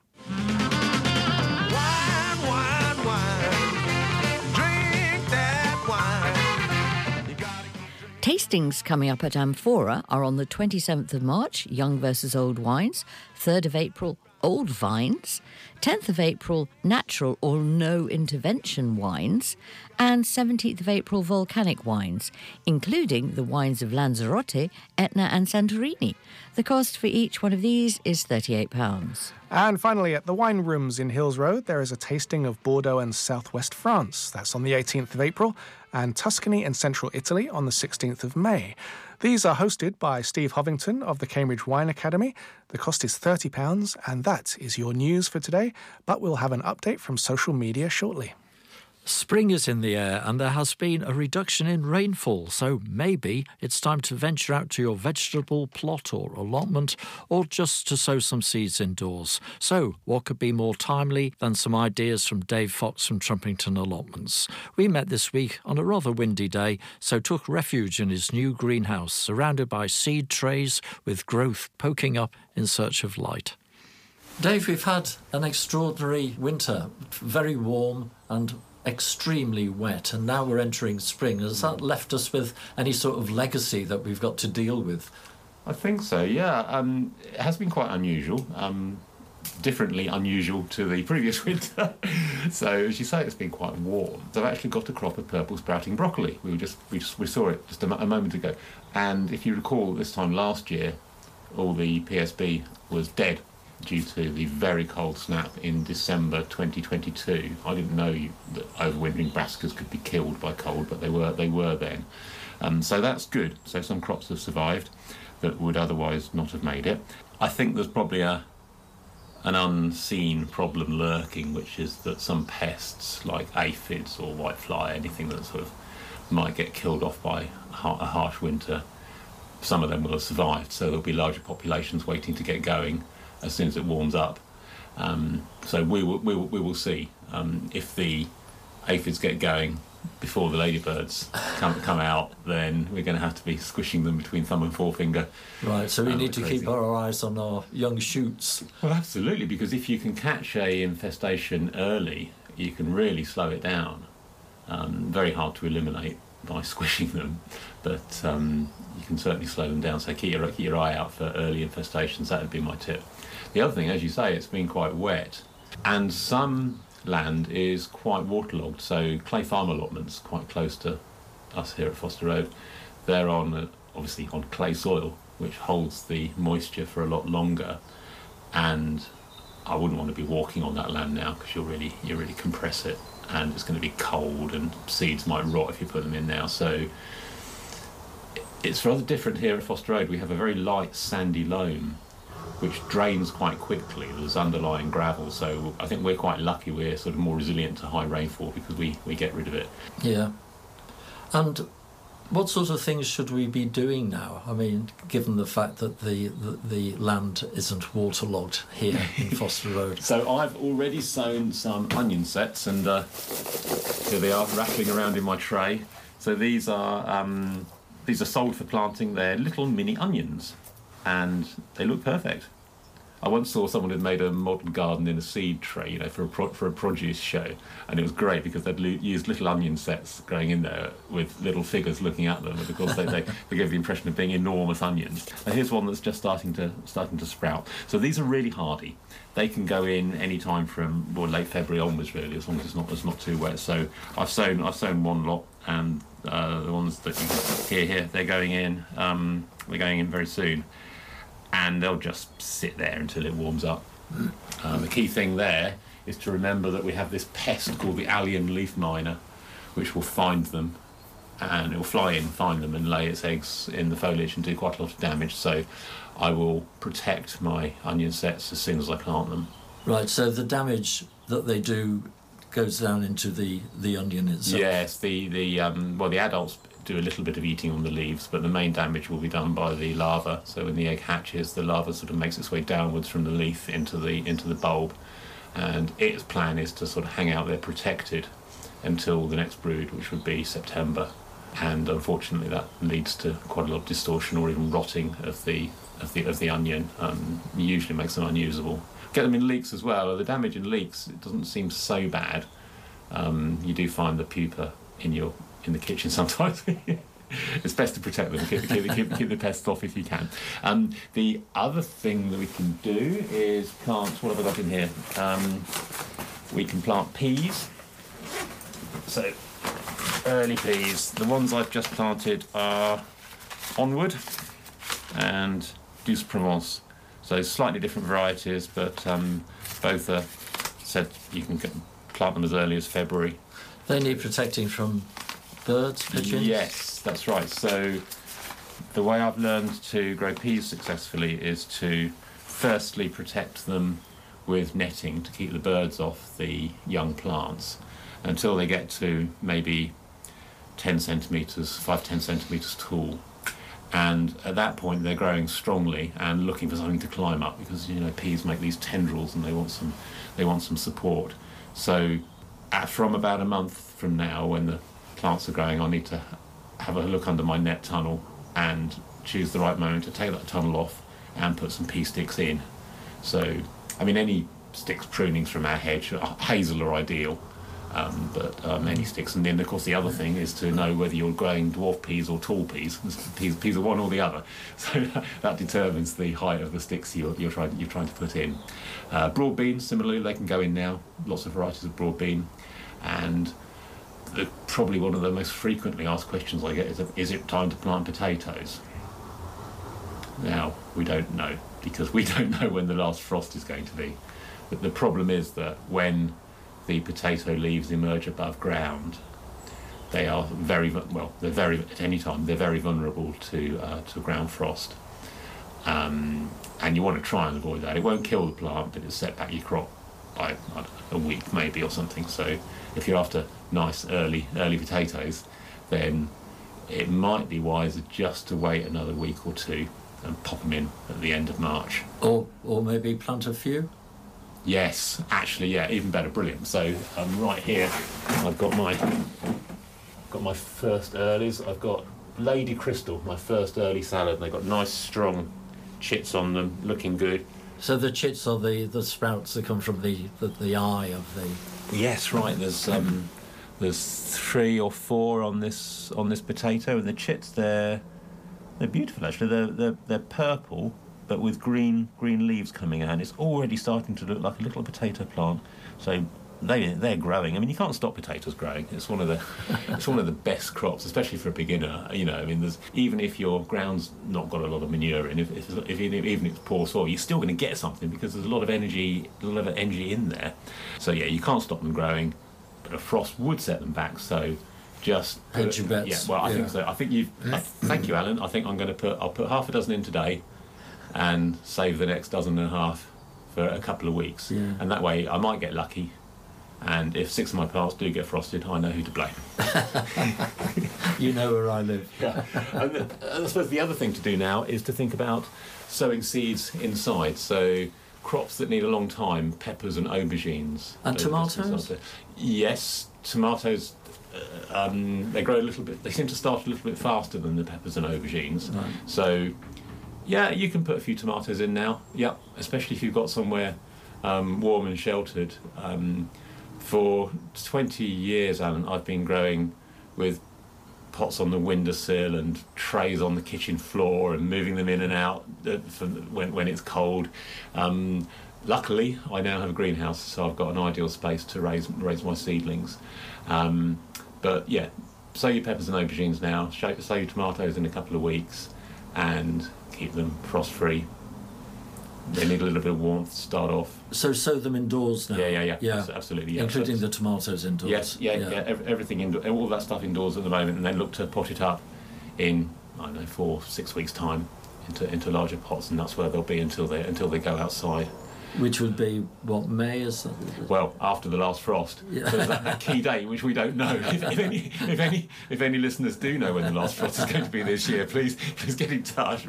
Speaker 14: Tastings coming up at Amphora are on the twenty-seventh of March, Young versus Old Wines, third of April, Old Vines, tenth of April, Natural or No Intervention Wines, and seventeenth of April, Volcanic Wines, including the wines of Lanzarote, Etna and Santorini. The cost for each one of these is thirty-eight pounds.
Speaker 12: And finally, at the Wine Rooms in Hills Road, there is a tasting of Bordeaux and Southwest France. That's on the eighteenth of April, and Tuscany and Central Italy on the sixteenth of May. These are hosted by Steve Hovington of the Cambridge Wine Academy. The cost is thirty pounds, and that is your news for today, but we'll have an update from social media shortly.
Speaker 2: Spring is in the air and there has been a reduction in rainfall, so maybe it's time to venture out to your vegetable plot or allotment, or just to sow some seeds indoors. So what could be more timely than some ideas from Dave Fox from Trumpington Allotments? We met this week on a rather windy day, so took refuge in his new greenhouse, surrounded by seed trays with growth poking up in search of light. Dave, we've had an extraordinary winter, very warm and extremely wet, and now we're entering spring. Has that left us with any sort of legacy that we've got to deal with?
Speaker 1: I think so, yeah. Um, it has been quite unusual, um, differently unusual to the previous winter. So, as you say, it's been quite warm. So I've actually got a crop of purple sprouting broccoli. We were just we, just, we saw it just a, a moment ago. And if you recall, this time last year, all the P S B was dead due to the very cold snap in December twenty twenty-two. I didn't know that overwintering brassicas could be killed by cold, but they were they were then. Um, so that's good. So some crops have survived that would otherwise not have made it. I think there's probably a an unseen problem lurking, which is that some pests like aphids or whitefly, anything that sort of might get killed off by a harsh winter, some of them will have survived. So there'll be larger populations waiting to get going as soon as it warms up. Um, so we will, we will, we will see. Um, if the aphids get going before the ladybirds come, come out, then we're going to have to be squishing them between thumb and forefinger.
Speaker 2: Right, so we
Speaker 1: um,
Speaker 2: need to
Speaker 1: crazy.
Speaker 2: keep our eyes on our young shoots.
Speaker 1: Well, absolutely, because if you can catch a infestation early, you can really slow it down. Um, very hard to eliminate by squishing them, but um, you can certainly slow them down. So keep your, keep your eye out for early infestations. That would be my tip. The other thing, as you say, it's been quite wet, and some land is quite waterlogged. So Clay Farm allotments, quite close to us here at Foster Road, they're on uh, obviously on clay soil, which holds the moisture for a lot longer. And I wouldn't want to be walking on that land now, because you'll really you really compress it, and it's going to be cold, and seeds might rot if you put them in now. So it's rather different here at Foster Road. We have a very light sandy loam, which drains quite quickly. There's underlying gravel, so I think we're quite lucky. We're sort of more resilient to high rainfall because we, we get rid of it.
Speaker 2: Yeah. And what sort of things should we be doing now? I mean, given the fact that the, the, the land isn't waterlogged here in Foster Road.
Speaker 1: So I've already sown some onion sets, and uh, here they are rattling around in my tray. So these are um, these are sold for planting. They're little mini onions, and they look perfect. I once saw someone had made a modern garden in a seed tray, you know, for a pro- for a produce show, and it was great because they'd lo- used little onion sets growing in there with little figures looking at them, and of course they, they, they gave the impression of being enormous onions. And here's one that's just starting to starting to sprout. So these are really hardy. They can go in any time from well, late February onwards, really, as long as it's not it's not too wet. So I've sown I've sown one lot, and uh, the ones that you can hear here, they're going in. Um, they're going in very soon. And they'll just sit there until it warms up. Um, the key thing there is to remember that we have this pest called the alien leaf miner, which will find them, and it will fly in, find them, and lay its eggs in the foliage and do quite a lot of damage. So I will protect my onion sets as soon as I plant them.
Speaker 2: Right, so the damage that they do goes down into the, the onion itself?
Speaker 1: Yes, the, the um, well, the adults do a little bit of eating on the leaves, but the main damage will be done by the larva. So when the egg hatches, the larva sort of makes its way downwards from the leaf into the into the bulb, and its plan is to sort of hang out there protected until the next brood, which would be September. And unfortunately, that leads to quite a lot of distortion or even rotting of the of the of the onion. Um, usually makes them unusable. Get them in leeks as well. The damage in leeks, it doesn't seem so bad. Um, you do find the pupa in your in the kitchen sometimes. It's best to protect them, keep, keep, keep, keep the pests off if you can. Um, the other thing that we can do is plant, what have I got in here? Um, we can plant peas. So, early peas. The ones I've just planted are Onward and Douce Provence. So slightly different varieties, but um, both are said you can plant them as early as February.
Speaker 2: They need protecting from birds, pigeons?
Speaker 1: Yes, that's right. So the way I've learned to grow peas successfully is to firstly protect them with netting to keep the birds off the young plants, until they get to maybe ten centimetres, five, ten centimetres tall. And at that point, they're growing strongly and looking for something to climb up, because you know peas make these tendrils and they want some, they want some support. So, at, from about a month from now, when the plants are growing, I need to have a look under my net tunnel and choose the right moment to take that tunnel off and put some pea sticks in. So, I mean, any sticks prunings from our hedge, hazel are ideal. Um, but um, any sticks, and then of course the other thing is to know whether you're growing dwarf peas or tall peas. Peas, peas are one or the other, so that determines the height of the sticks you're, you're trying you're trying to put in. Uh, broad beans, similarly, they can go in now. Lots of varieties of broad bean, and the, probably one of the most frequently asked questions I get is: is it time to plant potatoes? Now we don't know, because we don't know when the last frost is going to be. But the problem is that when the potato leaves emerge above ground, they are very well. They're very at any time. They're very vulnerable to uh, to ground frost, um, and you want to try and avoid that. It won't kill the plant, but it'll set back your crop by I don't know, a week maybe or something. So if you're after nice early early potatoes, then it might be wiser just to wait another week or two and pop them in at the end of March.
Speaker 2: Or or maybe plant a few.
Speaker 1: Yes, actually, yeah, even better, brilliant. So um, right here, I've got my I've got my first earlies. I've got Lady Crystal, my first early salad. And they've got nice, strong chits on them, looking good.
Speaker 2: So the chits are the, the sprouts that come from the, the, the eye of the.
Speaker 1: Yes, right. There's um, there's three or four on this on this potato, and the chits they're they're beautiful actually. They're they're they're purple, but with green green leaves coming out. And it's already starting to look like a little potato plant. So they they're growing. I mean, you can't stop potatoes growing. It's one of the it's one of the best crops, especially for a beginner. You know, I mean, there's even if your ground's not got a lot of manure in, if, if, if even if it's poor soil, you're still going to get something because there's a lot of energy, a lot of energy in there. So yeah, you can't stop them growing, but a frost would set them back. So just
Speaker 2: hedge your bets.
Speaker 1: Yeah, well, I
Speaker 2: yeah.
Speaker 1: think so. I think you've. I, thank you, Alan. I think I'm going to put. I'll put half a dozen in today, and save the next dozen and a half for a couple of weeks.
Speaker 2: Yeah.
Speaker 1: And that way, I might get lucky. And if six of my plants do get frosted, I know who to blame.
Speaker 2: You know where I live.
Speaker 1: Yeah. And the, I suppose the other thing to do now is to think about sowing seeds inside. So crops that need a long time, peppers and aubergines.
Speaker 2: And tomatoes?
Speaker 1: Yes, tomatoes. Uh, um, they grow a little bit. They seem to start a little bit faster than the peppers and aubergines.
Speaker 2: Right.
Speaker 1: So, yeah, you can put a few tomatoes in now. Yep, especially if you've got somewhere um, warm and sheltered. Um, For twenty years, Alan, I've been growing with pots on the windowsill and trays on the kitchen floor and moving them in and out for when, when it's cold. Um, luckily, I now have a greenhouse, so I've got an ideal space to raise raise my seedlings. Um, but yeah, sow your peppers and aubergines now, sow your tomatoes in a couple of weeks, and keep them frost-free. They need a little bit of warmth to start off.
Speaker 2: So sow them indoors now?
Speaker 1: Yeah, yeah, yeah.
Speaker 2: yeah.
Speaker 1: Absolutely, yeah.
Speaker 2: Including
Speaker 1: so,
Speaker 2: the tomatoes indoors?
Speaker 1: Yes, yeah, yeah. yeah every, everything indoors, all that stuff indoors at the moment, and then look to pot it up in, I don't know, four, six weeks' time into into larger pots, and that's where they'll be until they until they go outside.
Speaker 2: Which would be, what, May is that?
Speaker 1: Well, after the last frost.
Speaker 2: Yeah.
Speaker 1: So there's that, that key date, which we don't know. If, if, any, if, any, if any listeners do know when the last frost is going to be this year, please please get in touch.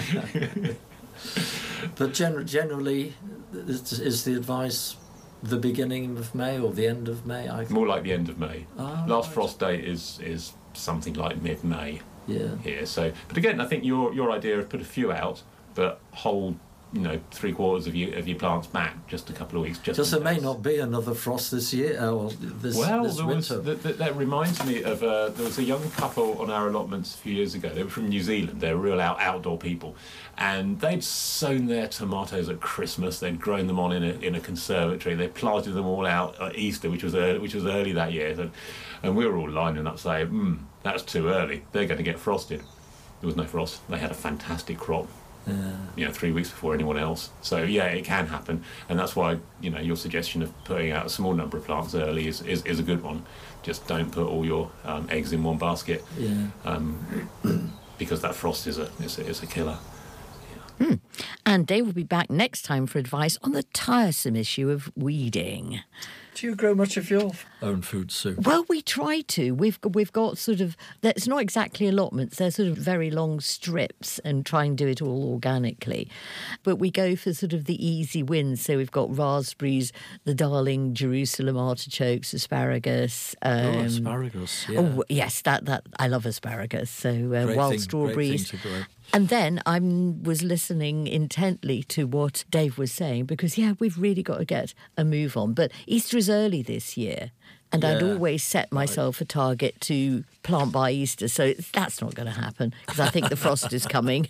Speaker 2: But gen- generally, is, is the advice the beginning of May or the end of May? I
Speaker 1: More like the end of May.
Speaker 2: Ah,
Speaker 1: last
Speaker 2: right.
Speaker 1: frost date is is something like mid-May.
Speaker 2: Yeah.
Speaker 1: Here. So, but again, I think your your idea of put a few out, but hold, you know, three quarters of your of your plants back just a couple of weeks. Just
Speaker 2: because there may not be another frost this year or this,
Speaker 1: well,
Speaker 2: this
Speaker 1: there was,
Speaker 2: winter.
Speaker 1: that, that, that reminds me of uh, there was a young couple on our allotments a few years ago. They were from New Zealand. They're real out, outdoor people, and they'd sown their tomatoes at Christmas. They'd grown them on in a in a conservatory. They planted them all out at Easter, which was early, which was early that year. And, and we were all lining up saying, "Hmm, that's too early. They're going to get frosted." There was no frost. They had a fantastic crop.
Speaker 2: Yeah.
Speaker 1: You know, three weeks before anyone else. So yeah, it can happen, and that's why, you know, your suggestion of putting out a small number of plants early is, is, is a good one. Just don't put all your um, eggs in one basket,
Speaker 2: yeah.
Speaker 1: um, because that frost is a is a, is a killer.
Speaker 14: Yeah. Mm. And Dave will be back next time for advice on the tiresome issue of weeding.
Speaker 2: Do you grow much of your own food, Sue?
Speaker 14: Well, we try to. We've we've got sort of, it's not exactly allotments, they're sort of very long strips, and try and do it all organically. But we go for sort of the easy wins. So we've got raspberries, the darling Jerusalem artichokes, asparagus. Um,
Speaker 2: oh, asparagus, yeah.
Speaker 14: Oh, yes, that, that I love asparagus. So uh, wild
Speaker 2: thing,
Speaker 14: strawberries.
Speaker 2: Great thing to grow.
Speaker 14: And then I was listening intently to what Dave was saying because, yeah, we've really got to get a move on. But Easter is early this year, and yeah, I'd always set myself right. a target to plant by Easter, so that's not going to happen because I think the frost is coming.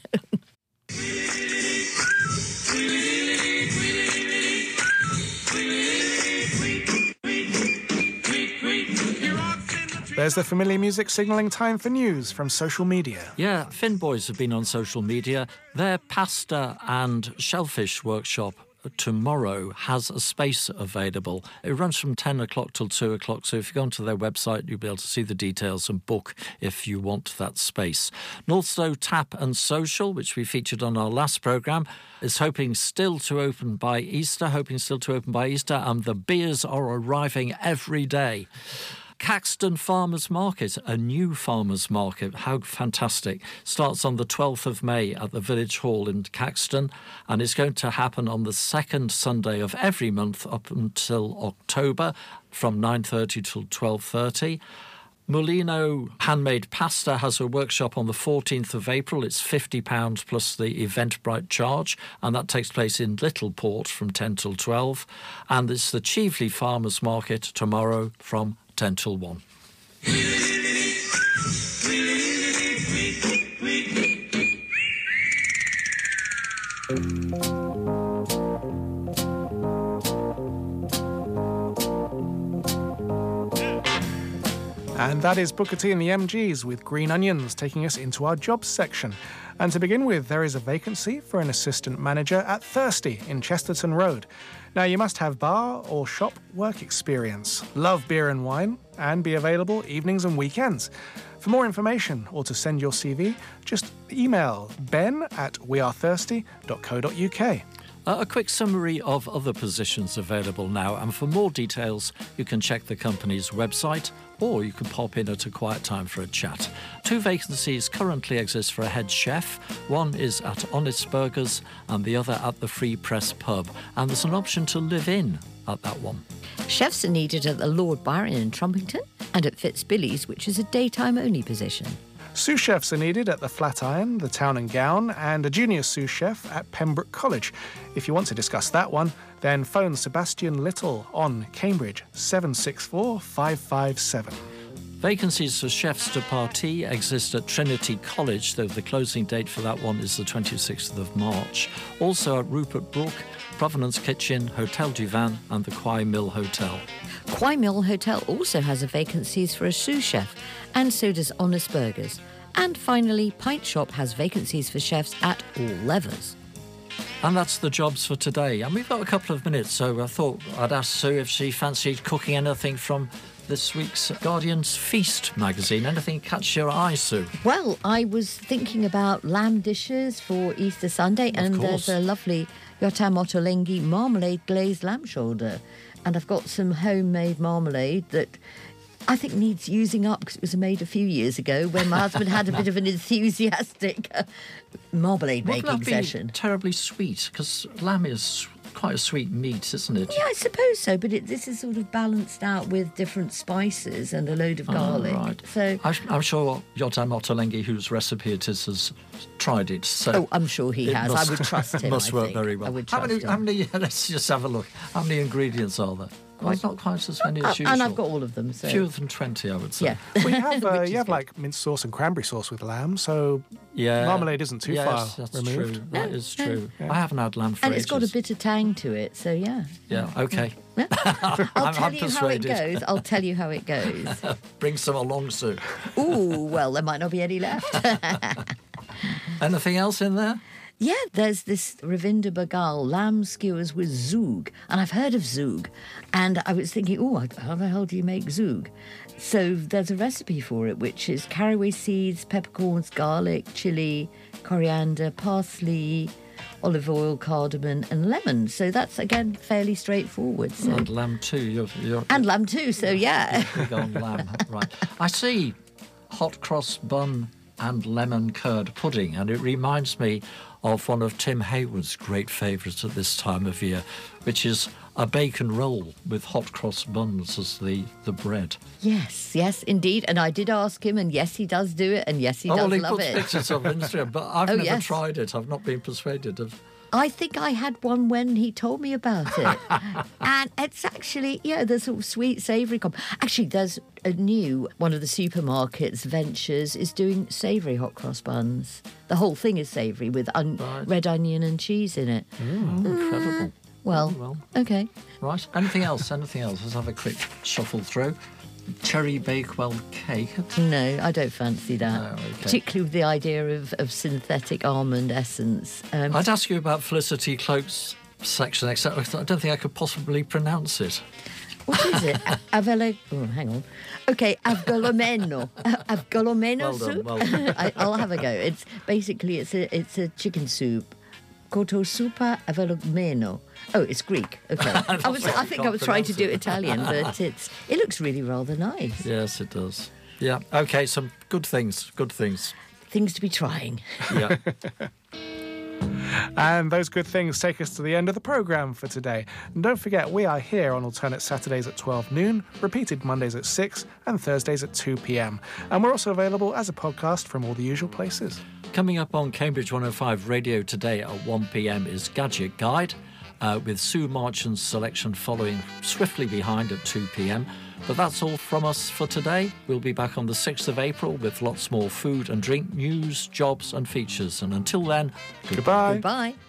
Speaker 12: There's the familiar music signalling time for news from social media.
Speaker 2: Yeah, Finboys have been on social media. Their pasta and shellfish workshop tomorrow has a space available. It runs from ten o'clock till two o'clock, so if you go onto their website, you'll be able to see the details and book if you want that space. Northstowe Tap and Social, which we featured on our last programme, is hoping still to open by Easter, hoping still to open by Easter, and the beers are arriving every day. Caxton Farmers Market, a new farmers market. How fantastic. Starts on the twelfth of May at the Village Hall in Caxton, and it's going to happen on the second Sunday of every month up until October from nine thirty till twelve thirty. Mulino Handmade Pasta has a workshop on the fourteenth of April. It's fifty pounds plus the Eventbrite charge, and that takes place in Littleport from ten till twelve. And it's the Chieveley Farmers Market tomorrow from ten till one.
Speaker 12: And that is Booker T and the M Gs with Green Onions, taking us into our jobs section. And to begin with, there is a vacancy for an assistant manager at Thirsty in Chesterton Road. Now, you must have bar or shop work experience, love beer and wine, and be available evenings and weekends. For more information or to send your C V, just email ben at wearethirsty dot co dot uk.
Speaker 2: Uh, a quick summary of other positions available now, and for more details, you can check the company's website, or you can pop in at a quiet time for a chat. Two vacancies currently exist for a head chef. One is at Honest Burgers and the other at the Free Press Pub, and there's an option to live in at that one.
Speaker 14: Chefs are needed at the Lord Byron in Trumpington and at Fitzbilly's, which is a daytime-only position.
Speaker 12: Sous chefs are needed at the Flatiron, the Town and Gown, and a junior sous chef at Pembroke College. If you want to discuss that one, then phone Sebastian Little on Cambridge seven six four five five seven.
Speaker 2: Vacancies for chefs de partie exist at Trinity College, though the closing date for that one is the twenty-sixth of March. Also at Rupert Brook, Provenance Kitchen, Hotel du Vin and the Quay Mill Hotel.
Speaker 14: Quay Mill Hotel also has a vacancies for a sous chef, and so does Honest Burgers. And finally, Pint Shop has vacancies for chefs at All Levers.
Speaker 2: And that's the jobs for today. And we've got a couple of minutes, so I thought I'd ask Sue if she fancied cooking anything from this week's Guardian's Feast magazine. Anything catch your eye, Sue?
Speaker 14: Well, I was thinking about lamb dishes for Easter Sunday,
Speaker 2: of
Speaker 14: and
Speaker 2: course.
Speaker 14: There's a lovely Yotam Ottolenghi marmalade glazed lamb shoulder. And I've got some homemade marmalade that I think needs using up because it was made a few years ago when my husband had a bit of an enthusiastic uh, marmalade
Speaker 2: Wouldn't
Speaker 14: making
Speaker 2: that be
Speaker 14: session.
Speaker 2: Terribly sweet, because lamb is quite a sweet meat, isn't it?
Speaker 14: Yeah, I suppose so, but it, this is sort of balanced out with different spices and a load of garlic.
Speaker 2: Oh, right.
Speaker 14: So
Speaker 2: I'm, I'm sure Yotam Ottolenghi, whose recipe it is, has tried it. So
Speaker 14: oh, I'm sure he has.
Speaker 2: Must,
Speaker 14: I would trust him.
Speaker 2: Must
Speaker 14: I
Speaker 2: work
Speaker 14: think.
Speaker 2: very well.
Speaker 14: I would
Speaker 2: how
Speaker 14: trust
Speaker 2: many?
Speaker 14: him.
Speaker 2: How many? Let's just have a look. How many ingredients are there? Quite not quite as many as usual.
Speaker 14: And I've got all of them. So.
Speaker 2: Fewer than twenty, I would say.
Speaker 14: Yeah.
Speaker 12: Well, you have, uh, you have
Speaker 14: good.
Speaker 12: like mint sauce and cranberry sauce with lamb, so
Speaker 2: yeah,
Speaker 12: marmalade isn't too
Speaker 2: yes,
Speaker 12: far
Speaker 2: that's
Speaker 12: removed.
Speaker 2: True. That is true.
Speaker 12: Yeah.
Speaker 2: I haven't had lamb for
Speaker 14: And
Speaker 2: ages.
Speaker 14: it's got a bit of tang to it, so yeah.
Speaker 2: Yeah, okay.
Speaker 14: I'll
Speaker 2: I'm,
Speaker 14: tell
Speaker 2: I'm
Speaker 14: you
Speaker 2: persuaded.
Speaker 14: how it goes. I'll tell you how it goes.
Speaker 2: Bring some along, Sue.
Speaker 14: Ooh, well, there might not be any left.
Speaker 2: Anything else in there?
Speaker 14: Yeah, there's this Ravinder Bagal lamb skewers with zoog, and I've heard of zoog, and I was thinking, oh, how the hell do you make zoog? So there's a recipe for it, which is caraway seeds, peppercorns, garlic, chilli, coriander, parsley, olive oil, cardamom and lemon. So that's, again, fairly straightforward. So.
Speaker 2: And lamb too. You're, you're,
Speaker 14: and lamb too, so yeah.
Speaker 2: Big on lamb, right. I see hot cross bun and lemon curd pudding, and it reminds me of one of Tim Hayward's great favourites at this time of year, which is a bacon roll with hot cross buns as the, the bread.
Speaker 14: Yes, yes, indeed. And I did ask him, and yes, he does do it, and yes, he
Speaker 2: oh,
Speaker 14: does
Speaker 2: well, he
Speaker 14: love
Speaker 2: puts
Speaker 14: it.
Speaker 2: pictures of Instagram, but I've
Speaker 14: oh,
Speaker 2: never
Speaker 14: yes.
Speaker 2: tried it. I've not been persuaded of...
Speaker 14: I think I had one when he told me about it. And it's actually, yeah, the sort of sweet, savoury... Com- actually, there's a new, one of the supermarkets, Ventures, is doing savoury hot cross buns. The whole thing is savoury with un- right. red onion and cheese in it.
Speaker 2: Mm, mm. Incredible.
Speaker 14: Well,
Speaker 2: oh, well,
Speaker 14: OK.
Speaker 2: Right. Anything else? Anything else? Let's have a quick shuffle through. Cherry Bakewell cake.
Speaker 14: No, I don't fancy that.
Speaker 2: No, okay.
Speaker 14: Particularly with the idea of, of synthetic almond essence. Um,
Speaker 2: I'd ask you about Felicity Cloak's section, except I don't think I could possibly pronounce it.
Speaker 14: What is it? Avele... Oh, hang on. OK, avgolomeno. Avgolomeno
Speaker 2: well done,
Speaker 14: soup?
Speaker 2: Well done.
Speaker 14: I, I'll have a go. It's basically, it's a, it's a chicken soup. Kotosupa avgolomeno. Oh, it's Greek. Okay. I was. I think I was trying to do Italian, but it's. It looks really rather nice.
Speaker 2: Yes, it does. Yeah. Okay. Some good things. Good things.
Speaker 14: Things to be trying.
Speaker 2: Yeah.
Speaker 12: And those good things take us to the end of the programme for today. And don't forget, we are here on alternate Saturdays at twelve noon, repeated Mondays at six and Thursdays at two p.m. And we're also available as a podcast from all the usual places.
Speaker 2: Coming up on Cambridge one oh five Radio today at one p.m. is Gadget Guide, uh, with Sue Marchant's selection following swiftly behind at two p.m. But that's all from us for today. We'll be back on the sixth of April with lots more food and drink news, jobs and features. And until then,
Speaker 12: goodbye.
Speaker 14: Goodbye.